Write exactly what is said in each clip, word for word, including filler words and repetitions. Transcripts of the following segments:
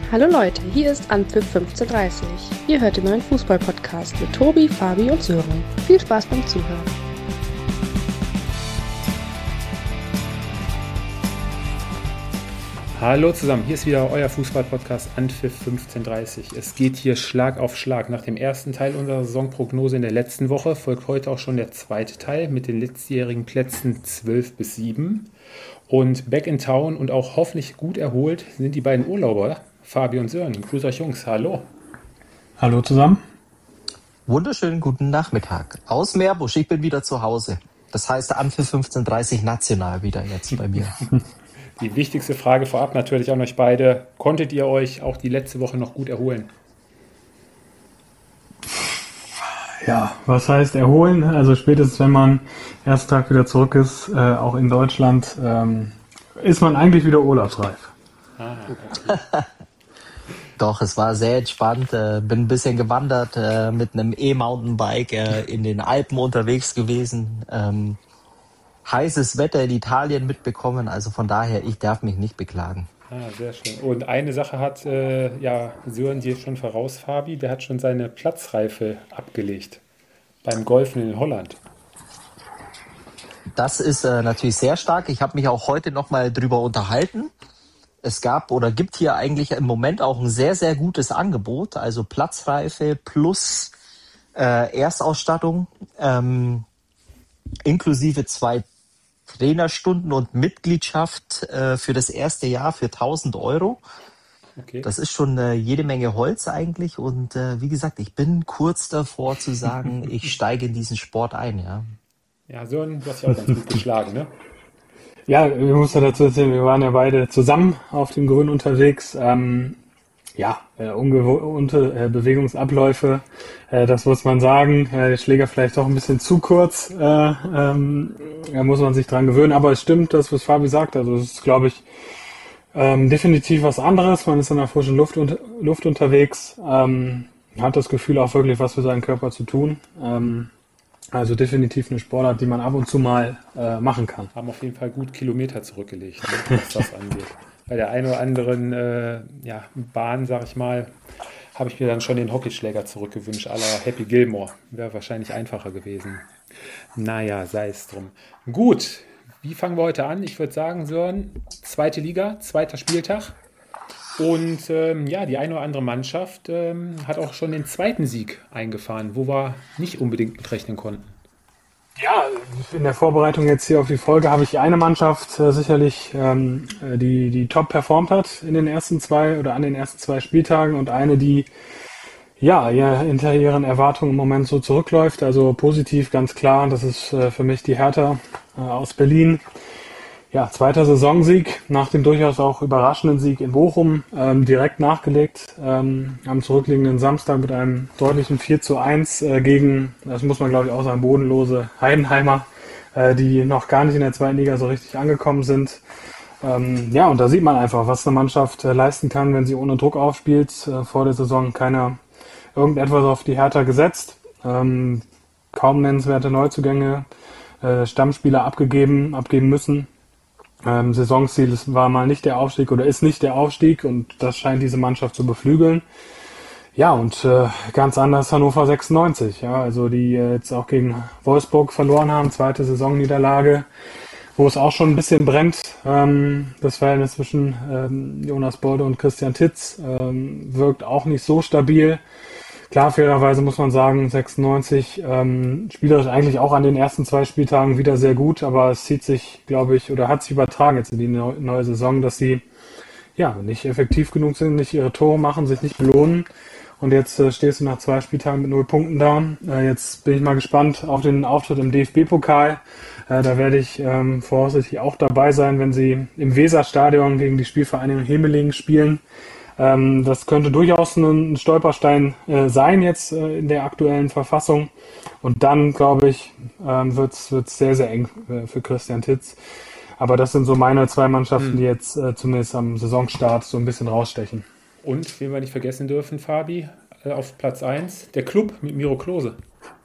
Hallo Leute, hier ist Anpfiff fünfzehn dreißig. Ihr hört den neuen Fußball-Podcast mit Tobi, Fabi und Sören. Viel Spaß beim Zuhören. Hallo zusammen, hier ist wieder euer Fußball-Podcast Anpfiff fünfzehn dreißig. Es geht hier Schlag auf Schlag. Nach dem ersten Teil unserer Saisonprognose in der letzten Woche folgt heute auch schon der zweite Teil mit den letztjährigen Plätzen zwölf bis sieben. Und back in town und auch hoffentlich gut erholt sind die beiden Urlauber, Fabi und Sören. Grüß euch Jungs, hallo. Hallo zusammen. Wunderschönen guten Nachmittag. Aus Meerbusch, ich bin wieder zu Hause. Das heißt Anpfiff fünfzehn dreißig national wieder jetzt bei mir. Die wichtigste Frage vorab natürlich an euch beide. Konntet ihr euch auch die letzte Woche noch gut erholen? Ja, was heißt erholen? Also spätestens, wenn man ersten Tag wieder zurück ist, äh, auch in Deutschland, ähm, ist man eigentlich wieder urlaubsreif. Ah, okay. Doch, es war sehr entspannt. Äh, bin ein bisschen gewandert, äh, mit einem E-Mountainbike äh, in den Alpen unterwegs gewesen. Ähm, heißes Wetter in Italien mitbekommen, also von daher, ich darf mich nicht beklagen. Ah, sehr schön. Und eine Sache hat äh, ja Sören dir schon voraus, Fabi, der hat schon seine Platzreife abgelegt beim Golfen in Holland. Das ist äh, natürlich sehr stark. Ich habe mich auch heute nochmal drüber unterhalten. Es gab oder gibt hier eigentlich im Moment auch ein sehr, sehr gutes Angebot, also Platzreife plus äh, Erstausstattung, ähm, inklusive zwei Trainerstunden und Mitgliedschaft äh, für das erste Jahr für tausend Euro. Okay. Das ist schon äh, jede Menge Holz eigentlich und äh, wie gesagt, ich bin kurz davor zu sagen, ich steige in diesen Sport ein. Ja, Ja, Sören, du hast ja auch ganz gut geschlagen, ne? Ja, ich muss ja dazu erzählen, wir waren ja beide zusammen auf dem Grün unterwegs. Ähm, ja, äh, ungewohnte äh, Bewegungsabläufe, äh, das muss man sagen. Äh, der Schläger vielleicht doch ein bisschen zu kurz, äh, ähm, da muss man sich dran gewöhnen. Aber es stimmt, das, was Fabi sagt, also es ist, glaube ich, ähm, definitiv was anderes. Man ist in der frischen Luft, unter, Luft unterwegs, ähm, hat das Gefühl auch wirklich was für seinen Körper zu tun. Ähm, Also definitiv eine Sportart, die man ab und zu mal äh, machen kann. Haben auf jeden Fall gut Kilometer zurückgelegt, ne, was das angeht. Bei der einen oder anderen äh, ja, Bahn, sag ich mal, habe ich mir dann schon den Hockeyschläger zurückgewünscht, à la Happy Gilmore. Wäre wahrscheinlich einfacher gewesen. Naja, sei es drum. Gut, wie fangen wir heute an? Ich würde sagen, Sören, zweite Liga, zweiter Spieltag. Und ähm, ja, die eine oder andere Mannschaft ähm, hat auch schon den zweiten Sieg eingefahren, wo wir nicht unbedingt mit rechnen konnten. Ja, in der Vorbereitung jetzt hier auf die Folge habe ich eine Mannschaft äh, sicherlich, ähm, die, die top performt hat in den ersten zwei oder an den ersten zwei Spieltagen und eine, die ja, ja hinter ihren Erwartungen im Moment so zurückläuft. Also positiv, ganz klar, das ist äh, für mich die Hertha äh, aus Berlin. Ja, zweiter Saisonsieg nach dem durchaus auch überraschenden Sieg in Bochum, ähm, direkt nachgelegt ähm, am zurückliegenden Samstag mit einem deutlichen vier zu eins äh, gegen, das muss man glaube ich auch sagen, bodenlose Heidenheimer, äh, die noch gar nicht in der zweiten Liga so richtig angekommen sind. Ähm, ja, und da sieht man einfach, was eine Mannschaft äh, leisten kann, wenn sie ohne Druck aufspielt. Äh, vor der Saison keiner irgendetwas auf die Hertha gesetzt, ähm, kaum nennenswerte Neuzugänge, äh, Stammspieler abgegeben, abgeben müssen. Ähm, Saisonziel war mal nicht der Aufstieg oder ist nicht der Aufstieg und das scheint diese Mannschaft zu beflügeln. Ja, und äh, ganz anders Hannover sechsundneunzig, ja, also die äh, jetzt auch gegen Wolfsburg verloren haben, zweite Saisonniederlage, wo es auch schon ein bisschen brennt, ähm, das Verhältnis zwischen ähm, Jonas Bolde und Christian Titz ähm, wirkt auch nicht so stabil. Klar, fairerweise muss man sagen, sechsundneunzig ähm, spielerisch eigentlich auch an den ersten zwei Spieltagen wieder sehr gut, aber es zieht sich, glaube ich, oder hat sich übertragen jetzt in die neu- neue Saison, dass sie ja nicht effektiv genug sind, nicht ihre Tore machen, sich nicht belohnen. Und jetzt äh, stehst du nach zwei Spieltagen mit null Punkten da. Äh, jetzt bin ich mal gespannt auf den Auftritt im D F B-Pokal. Äh, da werde ich ähm, voraussichtlich auch dabei sein, wenn sie im Weserstadion gegen die Spielvereinigung Hemelingen spielen. Ähm, das könnte durchaus ein Stolperstein äh, sein jetzt äh, in der aktuellen Verfassung. Und dann, glaube ich, ähm, wird es sehr, sehr eng äh, für Christian Titz. Aber das sind so meine zwei Mannschaften, Hm. die jetzt äh, zumindest am Saisonstart so ein bisschen rausstechen. Und, wen wir nicht vergessen dürfen, Fabi, äh, auf Platz eins, der Club mit Miro Klose.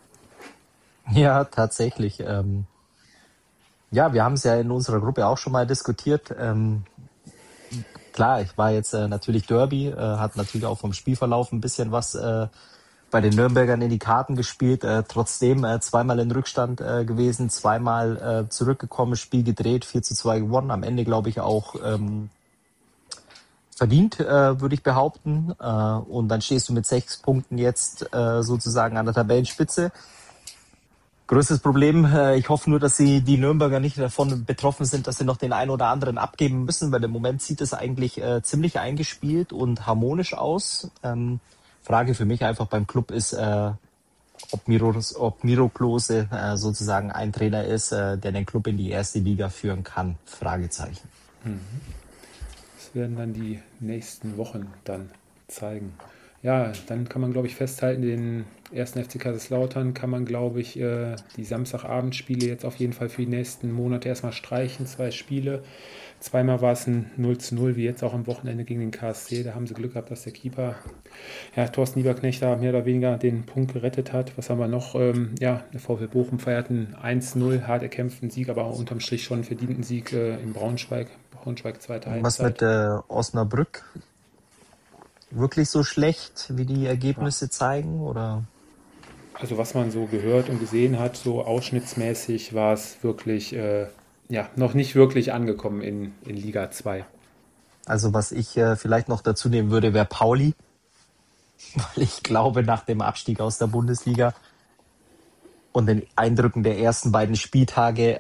Ja, tatsächlich. Ähm, ja, wir haben es ja in unserer Gruppe auch schon mal diskutiert. Ähm, klar, ich war jetzt äh, natürlich Derby, äh, hat natürlich auch vom Spielverlauf ein bisschen was äh, bei den Nürnbergern in die Karten gespielt. Äh, trotzdem äh, zweimal in Rückstand äh, gewesen, zweimal äh, zurückgekommen, Spiel gedreht, vier zu zwei gewonnen. Am Ende, glaube ich, auch ähm, verdient, äh, würde ich behaupten. Äh, und dann stehst du mit sechs Punkten jetzt äh, sozusagen an der Tabellenspitze. Größtes Problem, äh, ich hoffe nur, dass sie die Nürnberger nicht davon betroffen sind, dass sie noch den einen oder anderen abgeben müssen, weil im Moment sieht es eigentlich äh, ziemlich eingespielt und harmonisch aus. Ähm, Frage für mich einfach beim Club ist, äh, ob Miro, ob Miro Klose äh, sozusagen ein Trainer ist, äh, der den Club in die erste Liga führen kann. Fragezeichen. Mhm. Das werden dann die nächsten Wochen dann zeigen. Ja, dann kann man, glaube ich, festhalten, den ersten F C Kaiserslautern kann man, glaube ich, äh, die Samstagabendspiele jetzt auf jeden Fall für die nächsten Monate erstmal streichen. Zwei Spiele. Zweimal war es ein null zu null, wie jetzt auch am Wochenende gegen den K S C. Da haben sie Glück gehabt, dass der Keeper, ja, Thorsten Lieberknecht, da mehr oder weniger den Punkt gerettet hat. Was haben wir noch? Ähm, ja, der VfL Bochum feiert einen eins zu null, hart erkämpften Sieg, aber auch unterm Strich schon einen verdienten Sieg äh, in Braunschweig. Braunschweig zweite Halbzeit. Was mit äh, Osnabrück? Wirklich so schlecht, wie die Ergebnisse zeigen, oder? Also was man so gehört und gesehen hat, so ausschnittsmäßig war es wirklich, äh, ja, noch nicht wirklich angekommen in, in Liga zwei. Also was ich äh, vielleicht noch dazu nehmen würde, wäre Pauli. Weil ich glaube, nach dem Abstieg aus der Bundesliga und den Eindrücken der ersten beiden Spieltage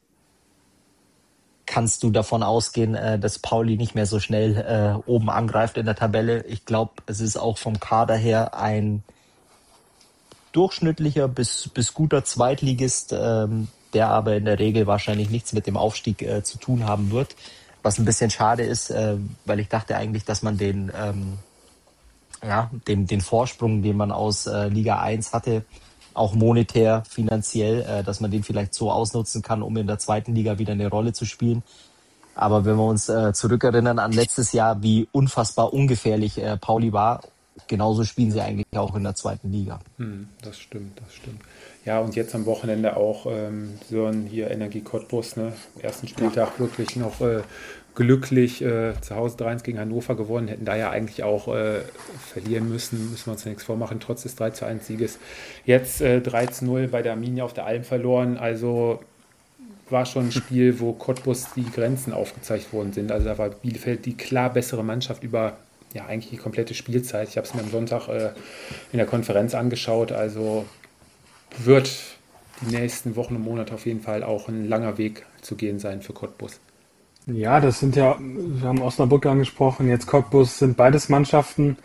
kannst du davon ausgehen, äh, dass Pauli nicht mehr so schnell äh, oben angreift in der Tabelle. Ich glaube, es ist auch vom Kader her ein durchschnittlicher bis, bis guter Zweitligist, ähm, der aber in der Regel wahrscheinlich nichts mit dem Aufstieg äh, zu tun haben wird. Was ein bisschen schade ist, äh, weil ich dachte eigentlich, dass man den, ähm, ja, den, den Vorsprung, den man aus äh, Liga eins hatte, auch monetär, finanziell, äh, dass man den vielleicht so ausnutzen kann, um in der zweiten Liga wieder eine Rolle zu spielen. Aber wenn wir uns äh, zurückerinnern an letztes Jahr, wie unfassbar ungefährlich äh, Pauli war, genauso spielen sie eigentlich auch in der zweiten Liga. Hm, das stimmt, das stimmt. Ja, und jetzt am Wochenende auch ähm, Sören hier Energie Cottbus, ne? Am ersten Spieltag wirklich noch äh, glücklich äh, zu Hause drei eins gegen Hannover gewonnen, hätten da ja eigentlich auch äh, verlieren müssen, müssen wir uns nichts vormachen, trotz des drei zu eins Sieges. Jetzt äh, drei zu null bei der Arminia auf der Alm verloren, also war schon ein Spiel, wo Cottbus die Grenzen aufgezeigt worden sind. Also da war Bielefeld die klar bessere Mannschaft über ja eigentlich die komplette Spielzeit. Ich habe es mir am Sonntag äh, in der Konferenz angeschaut, also wird die nächsten Wochen und Monate auf jeden Fall auch ein langer Weg zu gehen sein für Cottbus. Ja, das sind ja, wir haben Osnabrück angesprochen, jetzt Cottbus, sind beides Mannschaften,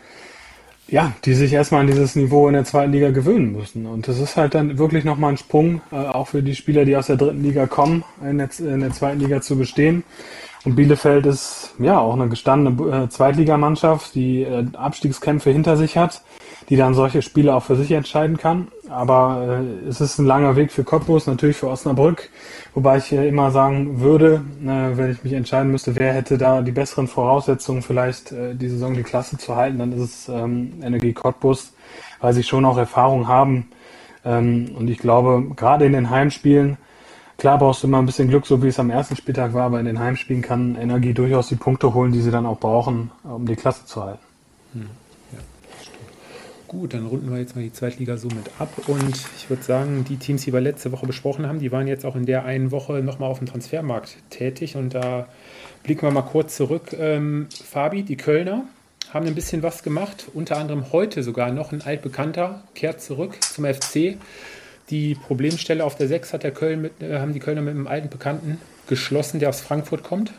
ja, die sich erstmal an dieses Niveau in der zweiten Liga gewöhnen müssen. Und das ist halt dann wirklich nochmal ein Sprung, äh, auch für die Spieler, die aus der dritten Liga kommen, in der, in der zweiten Liga zu bestehen. Und Bielefeld ist ja auch eine gestandene äh, Zweitligamannschaft, die äh, Abstiegskämpfe hinter sich hat, die dann solche Spiele auch für sich entscheiden kann. Aber äh, es ist ein langer Weg für Cottbus, natürlich für Osnabrück, wobei ich äh, immer sagen würde, äh, wenn ich mich entscheiden müsste, wer hätte da die besseren Voraussetzungen, vielleicht äh, die Saison die Klasse zu halten, dann ist es ähm, Energie Cottbus, weil sie schon auch Erfahrung haben. Ähm, und ich glaube, gerade in den Heimspielen, klar brauchst du immer ein bisschen Glück, so wie es am ersten Spieltag war, aber in den Heimspielen kann Energie durchaus die Punkte holen, die sie dann auch brauchen, um die Klasse zu halten. Hm. Ja, stimmt. Gut, dann runden wir jetzt mal die Zweitliga so mit ab und ich würde sagen, die Teams, die wir letzte Woche besprochen haben, die waren jetzt auch in der einen Woche nochmal auf dem Transfermarkt tätig und da blicken wir mal kurz zurück. Ähm, Fabi, die Kölner haben ein bisschen was gemacht, unter anderem heute sogar noch ein altbekannter, kehrt zurück zum F C. Die Problemstelle auf der sechs hat der Köln mit, äh, haben die Kölner mit einem alten Bekannten geschlossen, der aus Frankfurt kommt.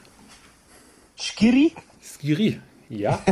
Skiri? Skiri, ja.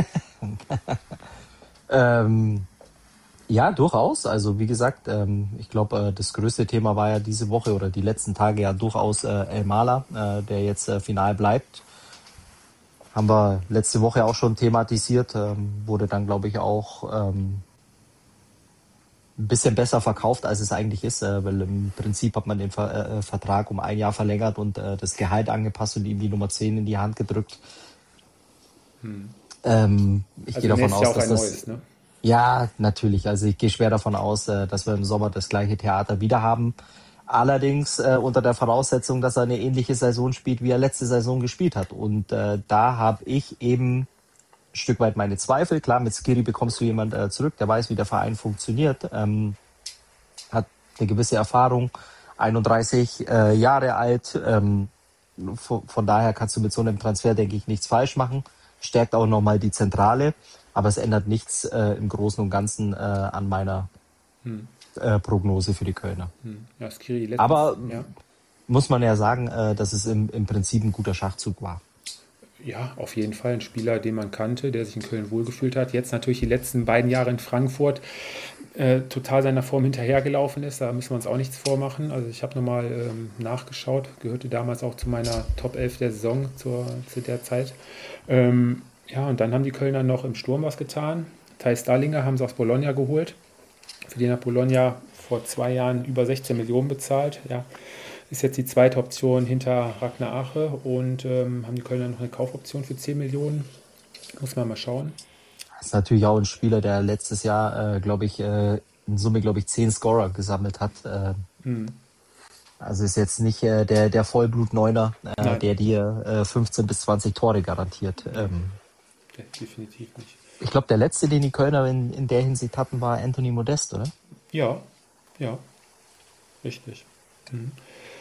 ähm, ja, durchaus. Also wie gesagt, ähm, ich glaube, äh, das größte Thema war ja diese Woche oder die letzten Tage ja durchaus äh, El Mala, äh, der jetzt äh, final bleibt. Haben wir letzte Woche auch schon thematisiert, ähm, wurde dann, glaube ich, auch ähm, ein bisschen besser verkauft, als es eigentlich ist, äh, weil im Prinzip hat man den Ver- äh, Vertrag um ein Jahr verlängert und äh, das Gehalt angepasst und ihm die Nummer zehn in die Hand gedrückt. Hm. Ähm, ich also gehe davon aus, ja auch dass ein das... Neues, ne? Ja, natürlich. Also ich gehe schwer davon aus, äh, dass wir im Sommer das gleiche Theater wieder haben. Allerdings äh, unter der Voraussetzung, dass er eine ähnliche Saison spielt, wie er letzte Saison gespielt hat. Und äh, da habe ich eben ein Stück weit meine Zweifel. Klar, mit Skiri bekommst du jemanden äh, zurück, der weiß, wie der Verein funktioniert, ähm, hat eine gewisse Erfahrung, einunddreißig äh, Jahre alt. Ähm, von, von daher kannst du mit so einem Transfer, denke ich, nichts falsch machen. Stärkt auch nochmal die Zentrale, aber es ändert nichts äh, im Großen und Ganzen äh, an meiner hm. äh, Prognose für die Kölner. Hm. Ja, Skiri letztens, aber ja. muss man ja sagen, äh, dass es im, im Prinzip ein guter Schachzug war. Ja, auf jeden Fall ein Spieler, den man kannte, der sich in Köln wohlgefühlt hat. Jetzt natürlich die letzten beiden Jahre in Frankfurt äh, total seiner Form hinterhergelaufen ist. Da müssen wir uns auch nichts vormachen. Also ich habe nochmal ähm, nachgeschaut, gehörte damals auch zu meiner Top elf der Saison zur, zu der Zeit. Ähm, ja, und dann haben die Kölner noch im Sturm was getan. Thijs Dallinger haben sie aus Bologna geholt. Für den hat Bologna vor zwei Jahren über sechzehn Millionen bezahlt. Ja. Ist jetzt die zweite Option hinter Ragnar Ache und ähm, haben die Kölner noch eine Kaufoption für zehn Millionen. Muss man mal schauen. Das ist natürlich auch ein Spieler, der letztes Jahr, äh, glaube ich, äh, in Summe, glaube ich, zehn Scorer gesammelt hat. Äh, mhm. Also ist jetzt nicht äh, der, der Vollblut-Neuner, äh, der dir äh, fünfzehn bis zwanzig Tore garantiert. Ähm, ja, definitiv nicht. Ich glaube, der letzte, den die Kölner in, in der Hinsicht hatten, war Anthony Modest, oder? Ja, ja, richtig. Mhm.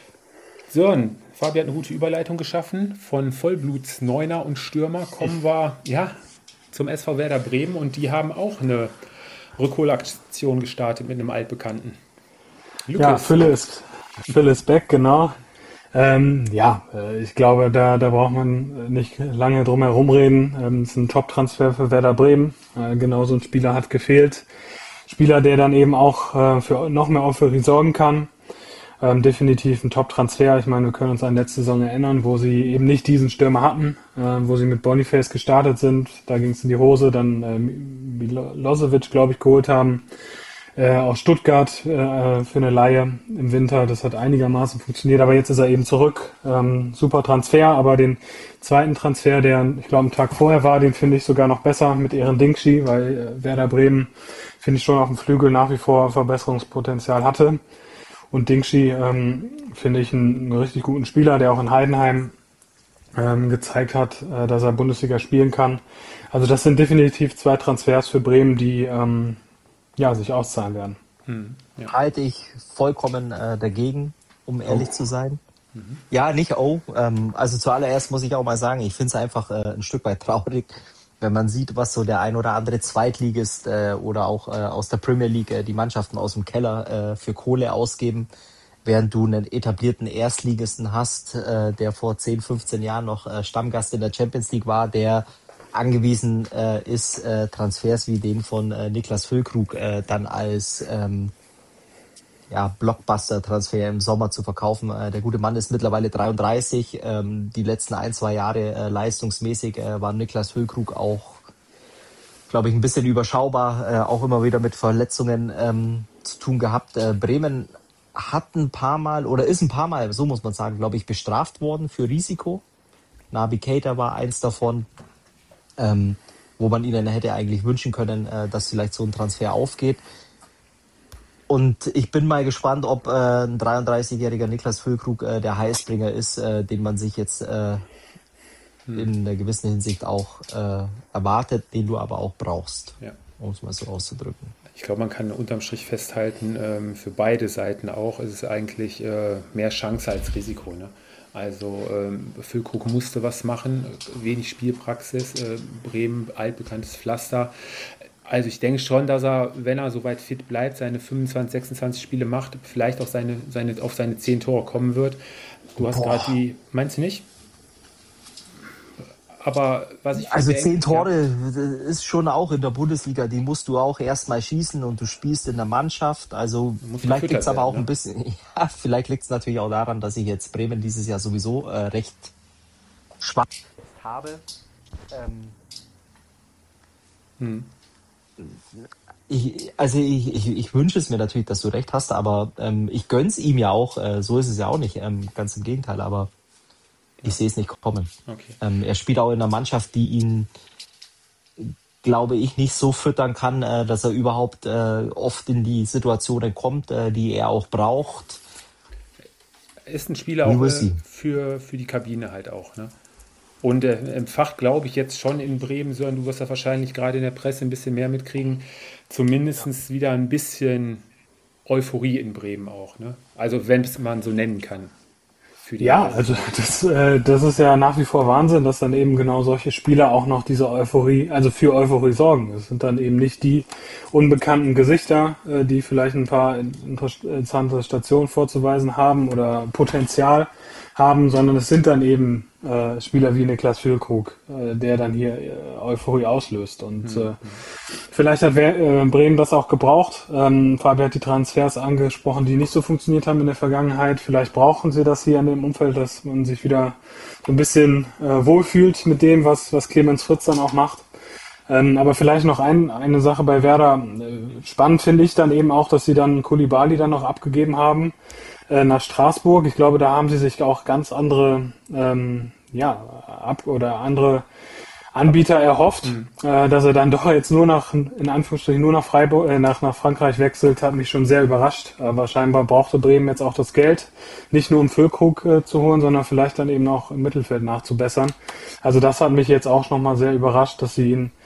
So, Fabi hat eine gute Überleitung geschaffen. Von Vollbluts-Neuner und Stürmer kommen wir ja, zum S V Werder Bremen und die haben auch eine Rückholaktion gestartet mit einem Altbekannten. Lukas. Ja, Fülle ist, Fülle ist back, genau. Ähm, ja, ich glaube, da, da braucht man nicht lange drum herum reden. Ähm, das ist ein Top-Transfer für Werder Bremen. Äh, genau so ein Spieler hat gefehlt. Spieler, der dann eben auch äh, für noch mehr Euphorie sorgen kann. Ähm, definitiv ein Top-Transfer. Ich meine, wir können uns an letzte Saison erinnern, wo sie eben nicht diesen Stürmer hatten, äh, wo sie mit Boniface gestartet sind. Da ging es in die Hose, dann äh, Milosevic, glaube ich, geholt haben. Äh, aus Stuttgart äh, für eine Leihe im Winter. Das hat einigermaßen funktioniert, aber jetzt ist er eben zurück. Ähm, super Transfer, aber den zweiten Transfer, der, ich glaube, einen Tag vorher war, den finde ich sogar noch besser mit Eren Dinkshi, weil äh, Werder Bremen, finde ich, schon auf dem Flügel nach wie vor Verbesserungspotenzial hatte. Und Dinkshi ähm, finde ich einen, einen richtig guten Spieler, der auch in Heidenheim ähm, gezeigt hat, äh, dass er Bundesliga spielen kann. Also das sind definitiv zwei Transfers für Bremen, die ähm, ja, sich auszahlen werden. Hm, ja. Halte ich vollkommen äh, dagegen, um ehrlich oh. zu sein. Mhm. Ja, nicht oh. Ähm, also zuallererst muss ich auch mal sagen, ich finde es einfach äh, ein Stück weit traurig, wenn man sieht, was so der ein oder andere Zweitligist äh, oder auch äh, aus der Premier League äh, die Mannschaften aus dem Keller äh, für Kohle ausgeben, während du einen etablierten Erstligisten hast, äh, der vor zehn, fünfzehn Jahren noch äh, Stammgast in der Champions League war, der angewiesen äh, ist, äh, Transfers wie den von äh, Niklas Füllkrug äh, dann als ähm, ja, Blockbuster-Transfer im Sommer zu verkaufen. Äh, der gute Mann ist mittlerweile dreiunddreißig. Ähm, die letzten ein, zwei Jahre äh, leistungsmäßig äh, war Niklas Füllkrug auch, glaube ich, ein bisschen überschaubar, äh, auch immer wieder mit Verletzungen ähm, zu tun gehabt. Äh, Bremen hat ein paar Mal, oder ist ein paar Mal, so muss man sagen, glaube ich, bestraft worden für Risiko. Naby Keita war eins davon, ähm, wo man ihnen hätte eigentlich wünschen können, äh, dass vielleicht so ein Transfer aufgeht. Und ich bin mal gespannt, ob äh, ein dreiunddreißigjähriger Niklas Füllkrug äh, der Heißbringer ist, äh, den man sich jetzt äh, hm. in einer gewissen Hinsicht auch äh, erwartet, den du aber auch brauchst, ja. um es mal so auszudrücken. Ich glaube, man kann unterm Strich festhalten, ähm, für beide Seiten auch ist es eigentlich äh, mehr Chance als Risiko. Ne? Also ähm, Füllkrug musste was machen, wenig Spielpraxis, äh, Bremen, altbekanntes Pflaster. Also ich denke schon, dass er, wenn er soweit fit bleibt, seine fünfundzwanzig, sechsundzwanzig Spiele macht, vielleicht auch seine, seine, auf seine zehn Tore kommen wird. Du hast gerade die, meinst du nicht? Aber was ich Also zehn Tore ja. ist schon auch in der Bundesliga, die musst du auch erstmal schießen und du spielst in der Mannschaft. Also vielleicht liegt es aber auch ne? ein bisschen, ja, vielleicht liegt es natürlich auch daran, dass ich jetzt Bremen dieses Jahr sowieso äh, recht schwach habe. Ähm, hm. Ich, also ich, ich, ich wünsche es mir natürlich, dass du recht hast, aber ähm, ich gönn's ihm ja auch, äh, so ist es ja auch nicht, ähm, ganz im Gegenteil, aber ich sehe es nicht kommen. Okay. Ähm, er spielt auch in einer Mannschaft, die ihn, glaube ich, nicht so füttern kann, äh, dass er überhaupt äh, oft in die Situationen kommt, äh, die er auch braucht. ist ein Spieler We auch will äh, see. für, für die Kabine halt auch. Ne? Und äh, im Fach glaube ich jetzt schon in Bremen, Sören, du wirst da wahrscheinlich gerade in der Presse ein bisschen mehr mitkriegen, zumindest wieder ein bisschen Euphorie in Bremen auch. Ne? Also wenn es man so nennen kann. Für die Ja, Reise. also das, äh, das ist ja nach wie vor Wahnsinn, dass dann eben genau solche Spieler auch noch diese Euphorie, also für Euphorie sorgen. Es sind dann eben nicht die unbekannten Gesichter, äh, die vielleicht ein paar interessante Stationen vorzuweisen haben oder Potenzial haben, sondern es sind dann eben äh, Spieler wie Niklas Füllkrug, äh, der dann hier äh, Euphorie auslöst. Und äh, vielleicht hat wer, äh, Bremen das auch gebraucht. Ähm, Fabi hat die Transfers angesprochen, die nicht so funktioniert haben in der Vergangenheit. Vielleicht brauchen sie das hier in dem Umfeld, dass man sich wieder so ein bisschen äh, wohlfühlt mit dem, was, was Clemens Fritz dann auch macht. Ähm, aber vielleicht noch ein, eine Sache bei Werder. Äh, spannend finde ich dann eben auch, dass sie dann Koulibaly dann noch abgegeben haben äh, nach Straßburg. Ich glaube, da haben sie sich auch ganz andere, ähm, ja, ab oder andere Anbieter erhofft, mhm. äh, dass er dann doch jetzt nur nach, in Anführungsstrichen, nur nach Freiburg, äh, nach, nach Frankreich wechselt, hat mich schon sehr überrascht. Aber scheinbar brauchte Bremen jetzt auch das Geld, nicht nur um Füllkrug äh, zu holen, sondern vielleicht dann eben auch im Mittelfeld nachzubessern. Also das hat mich jetzt auch nochmal sehr überrascht, dass sie ihn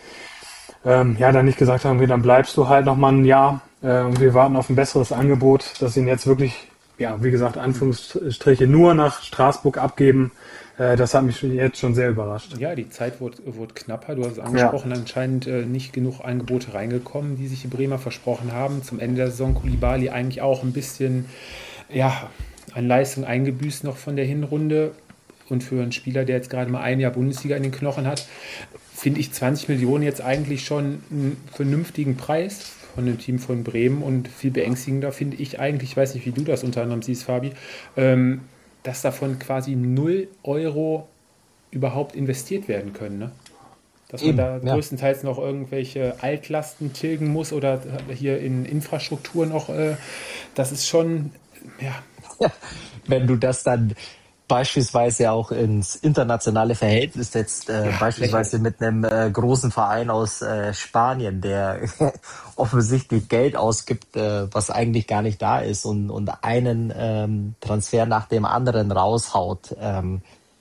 ähm, ja dann nicht gesagt haben, okay, dann bleibst du halt nochmal ein Jahr äh, und wir warten auf ein besseres Angebot, dass sie ihn jetzt wirklich, ja, wie gesagt, Anführungsstriche nur nach Straßburg abgeben. Das hat mich jetzt schon sehr überrascht. Ja, die Zeit wurde, wurde knapper. Du hast es angesprochen, ja. Anscheinend äh, nicht genug Angebote reingekommen, die sich die Bremer versprochen haben. Zum Ende der Saison Koulibaly eigentlich auch ein bisschen ja, an Leistung eingebüßt noch von der Hinrunde. Und für einen Spieler, der jetzt gerade mal ein Jahr Bundesliga in den Knochen hat, finde ich zwanzig Millionen jetzt eigentlich schon einen vernünftigen Preis von dem Team von Bremen. Und viel beängstigender finde ich eigentlich, ich weiß nicht, wie du das unter anderem siehst, Fabi, ähm, dass davon quasi null Euro überhaupt investiert werden können. Ne? Dass Eben, man da ja. größtenteils noch irgendwelche Altlasten tilgen muss oder hier in Infrastruktur noch, äh, das ist schon, ja. ja. Wenn du das dann beispielsweise auch ins internationale Verhältnis setzt, äh, ja, beispielsweise lächerlich. Mit einem äh, großen Verein aus äh, Spanien, der offensichtlich Geld ausgibt, äh, was eigentlich gar nicht da ist und, und einen ähm, Transfer nach dem anderen raushaut. Ähm,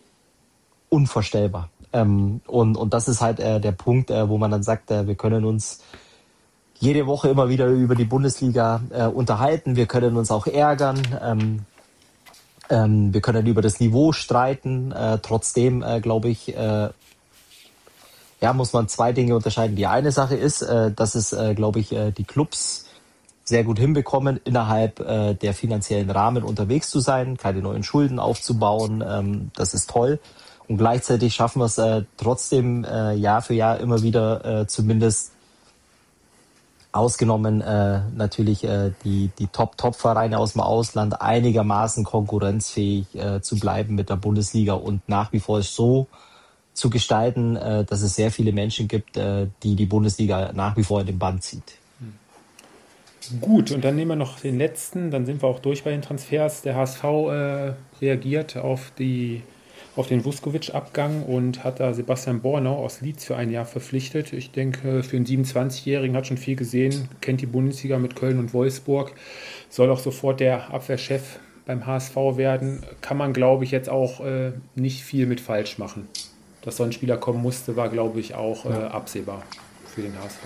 unvorstellbar. Ähm, und, und das ist halt äh, der Punkt, äh, wo man dann sagt, äh, wir können uns jede Woche immer wieder über die Bundesliga äh, unterhalten, wir können uns auch ärgern, ähm, Ähm, wir können über das Niveau streiten. Äh, trotzdem, äh, glaube ich, äh, ja, muss man zwei Dinge unterscheiden. Die eine Sache ist, äh, dass es, äh, glaube ich, äh, die Clubs sehr gut hinbekommen, innerhalb äh, der finanziellen Rahmen unterwegs zu sein, keine neuen Schulden aufzubauen. Ähm, das ist toll. Und gleichzeitig schaffen wir es äh, trotzdem äh, Jahr für Jahr immer wieder äh, zumindest ausgenommen äh, natürlich äh, die die Top-Top-Vereine aus dem Ausland einigermaßen konkurrenzfähig äh, zu bleiben mit der Bundesliga und nach wie vor so zu gestalten, äh, dass es sehr viele Menschen gibt, äh, die die Bundesliga nach wie vor in den Bann zieht. Gut, und dann nehmen wir noch den letzten, dann sind wir auch durch bei den Transfers. Der H S V äh, reagiert auf die auf den Vuskovic-Abgang und hat da Sebastian Bornau aus Leeds für ein Jahr verpflichtet. Ich denke, für einen siebenundzwanzigjährigen hat schon viel gesehen, kennt die Bundesliga mit Köln und Wolfsburg, soll auch sofort der Abwehrchef beim H S V werden. Kann man, glaube ich, jetzt auch äh, nicht viel mit falsch machen. Dass so ein Spieler kommen musste, war, glaube ich, auch äh, absehbar für den H S V.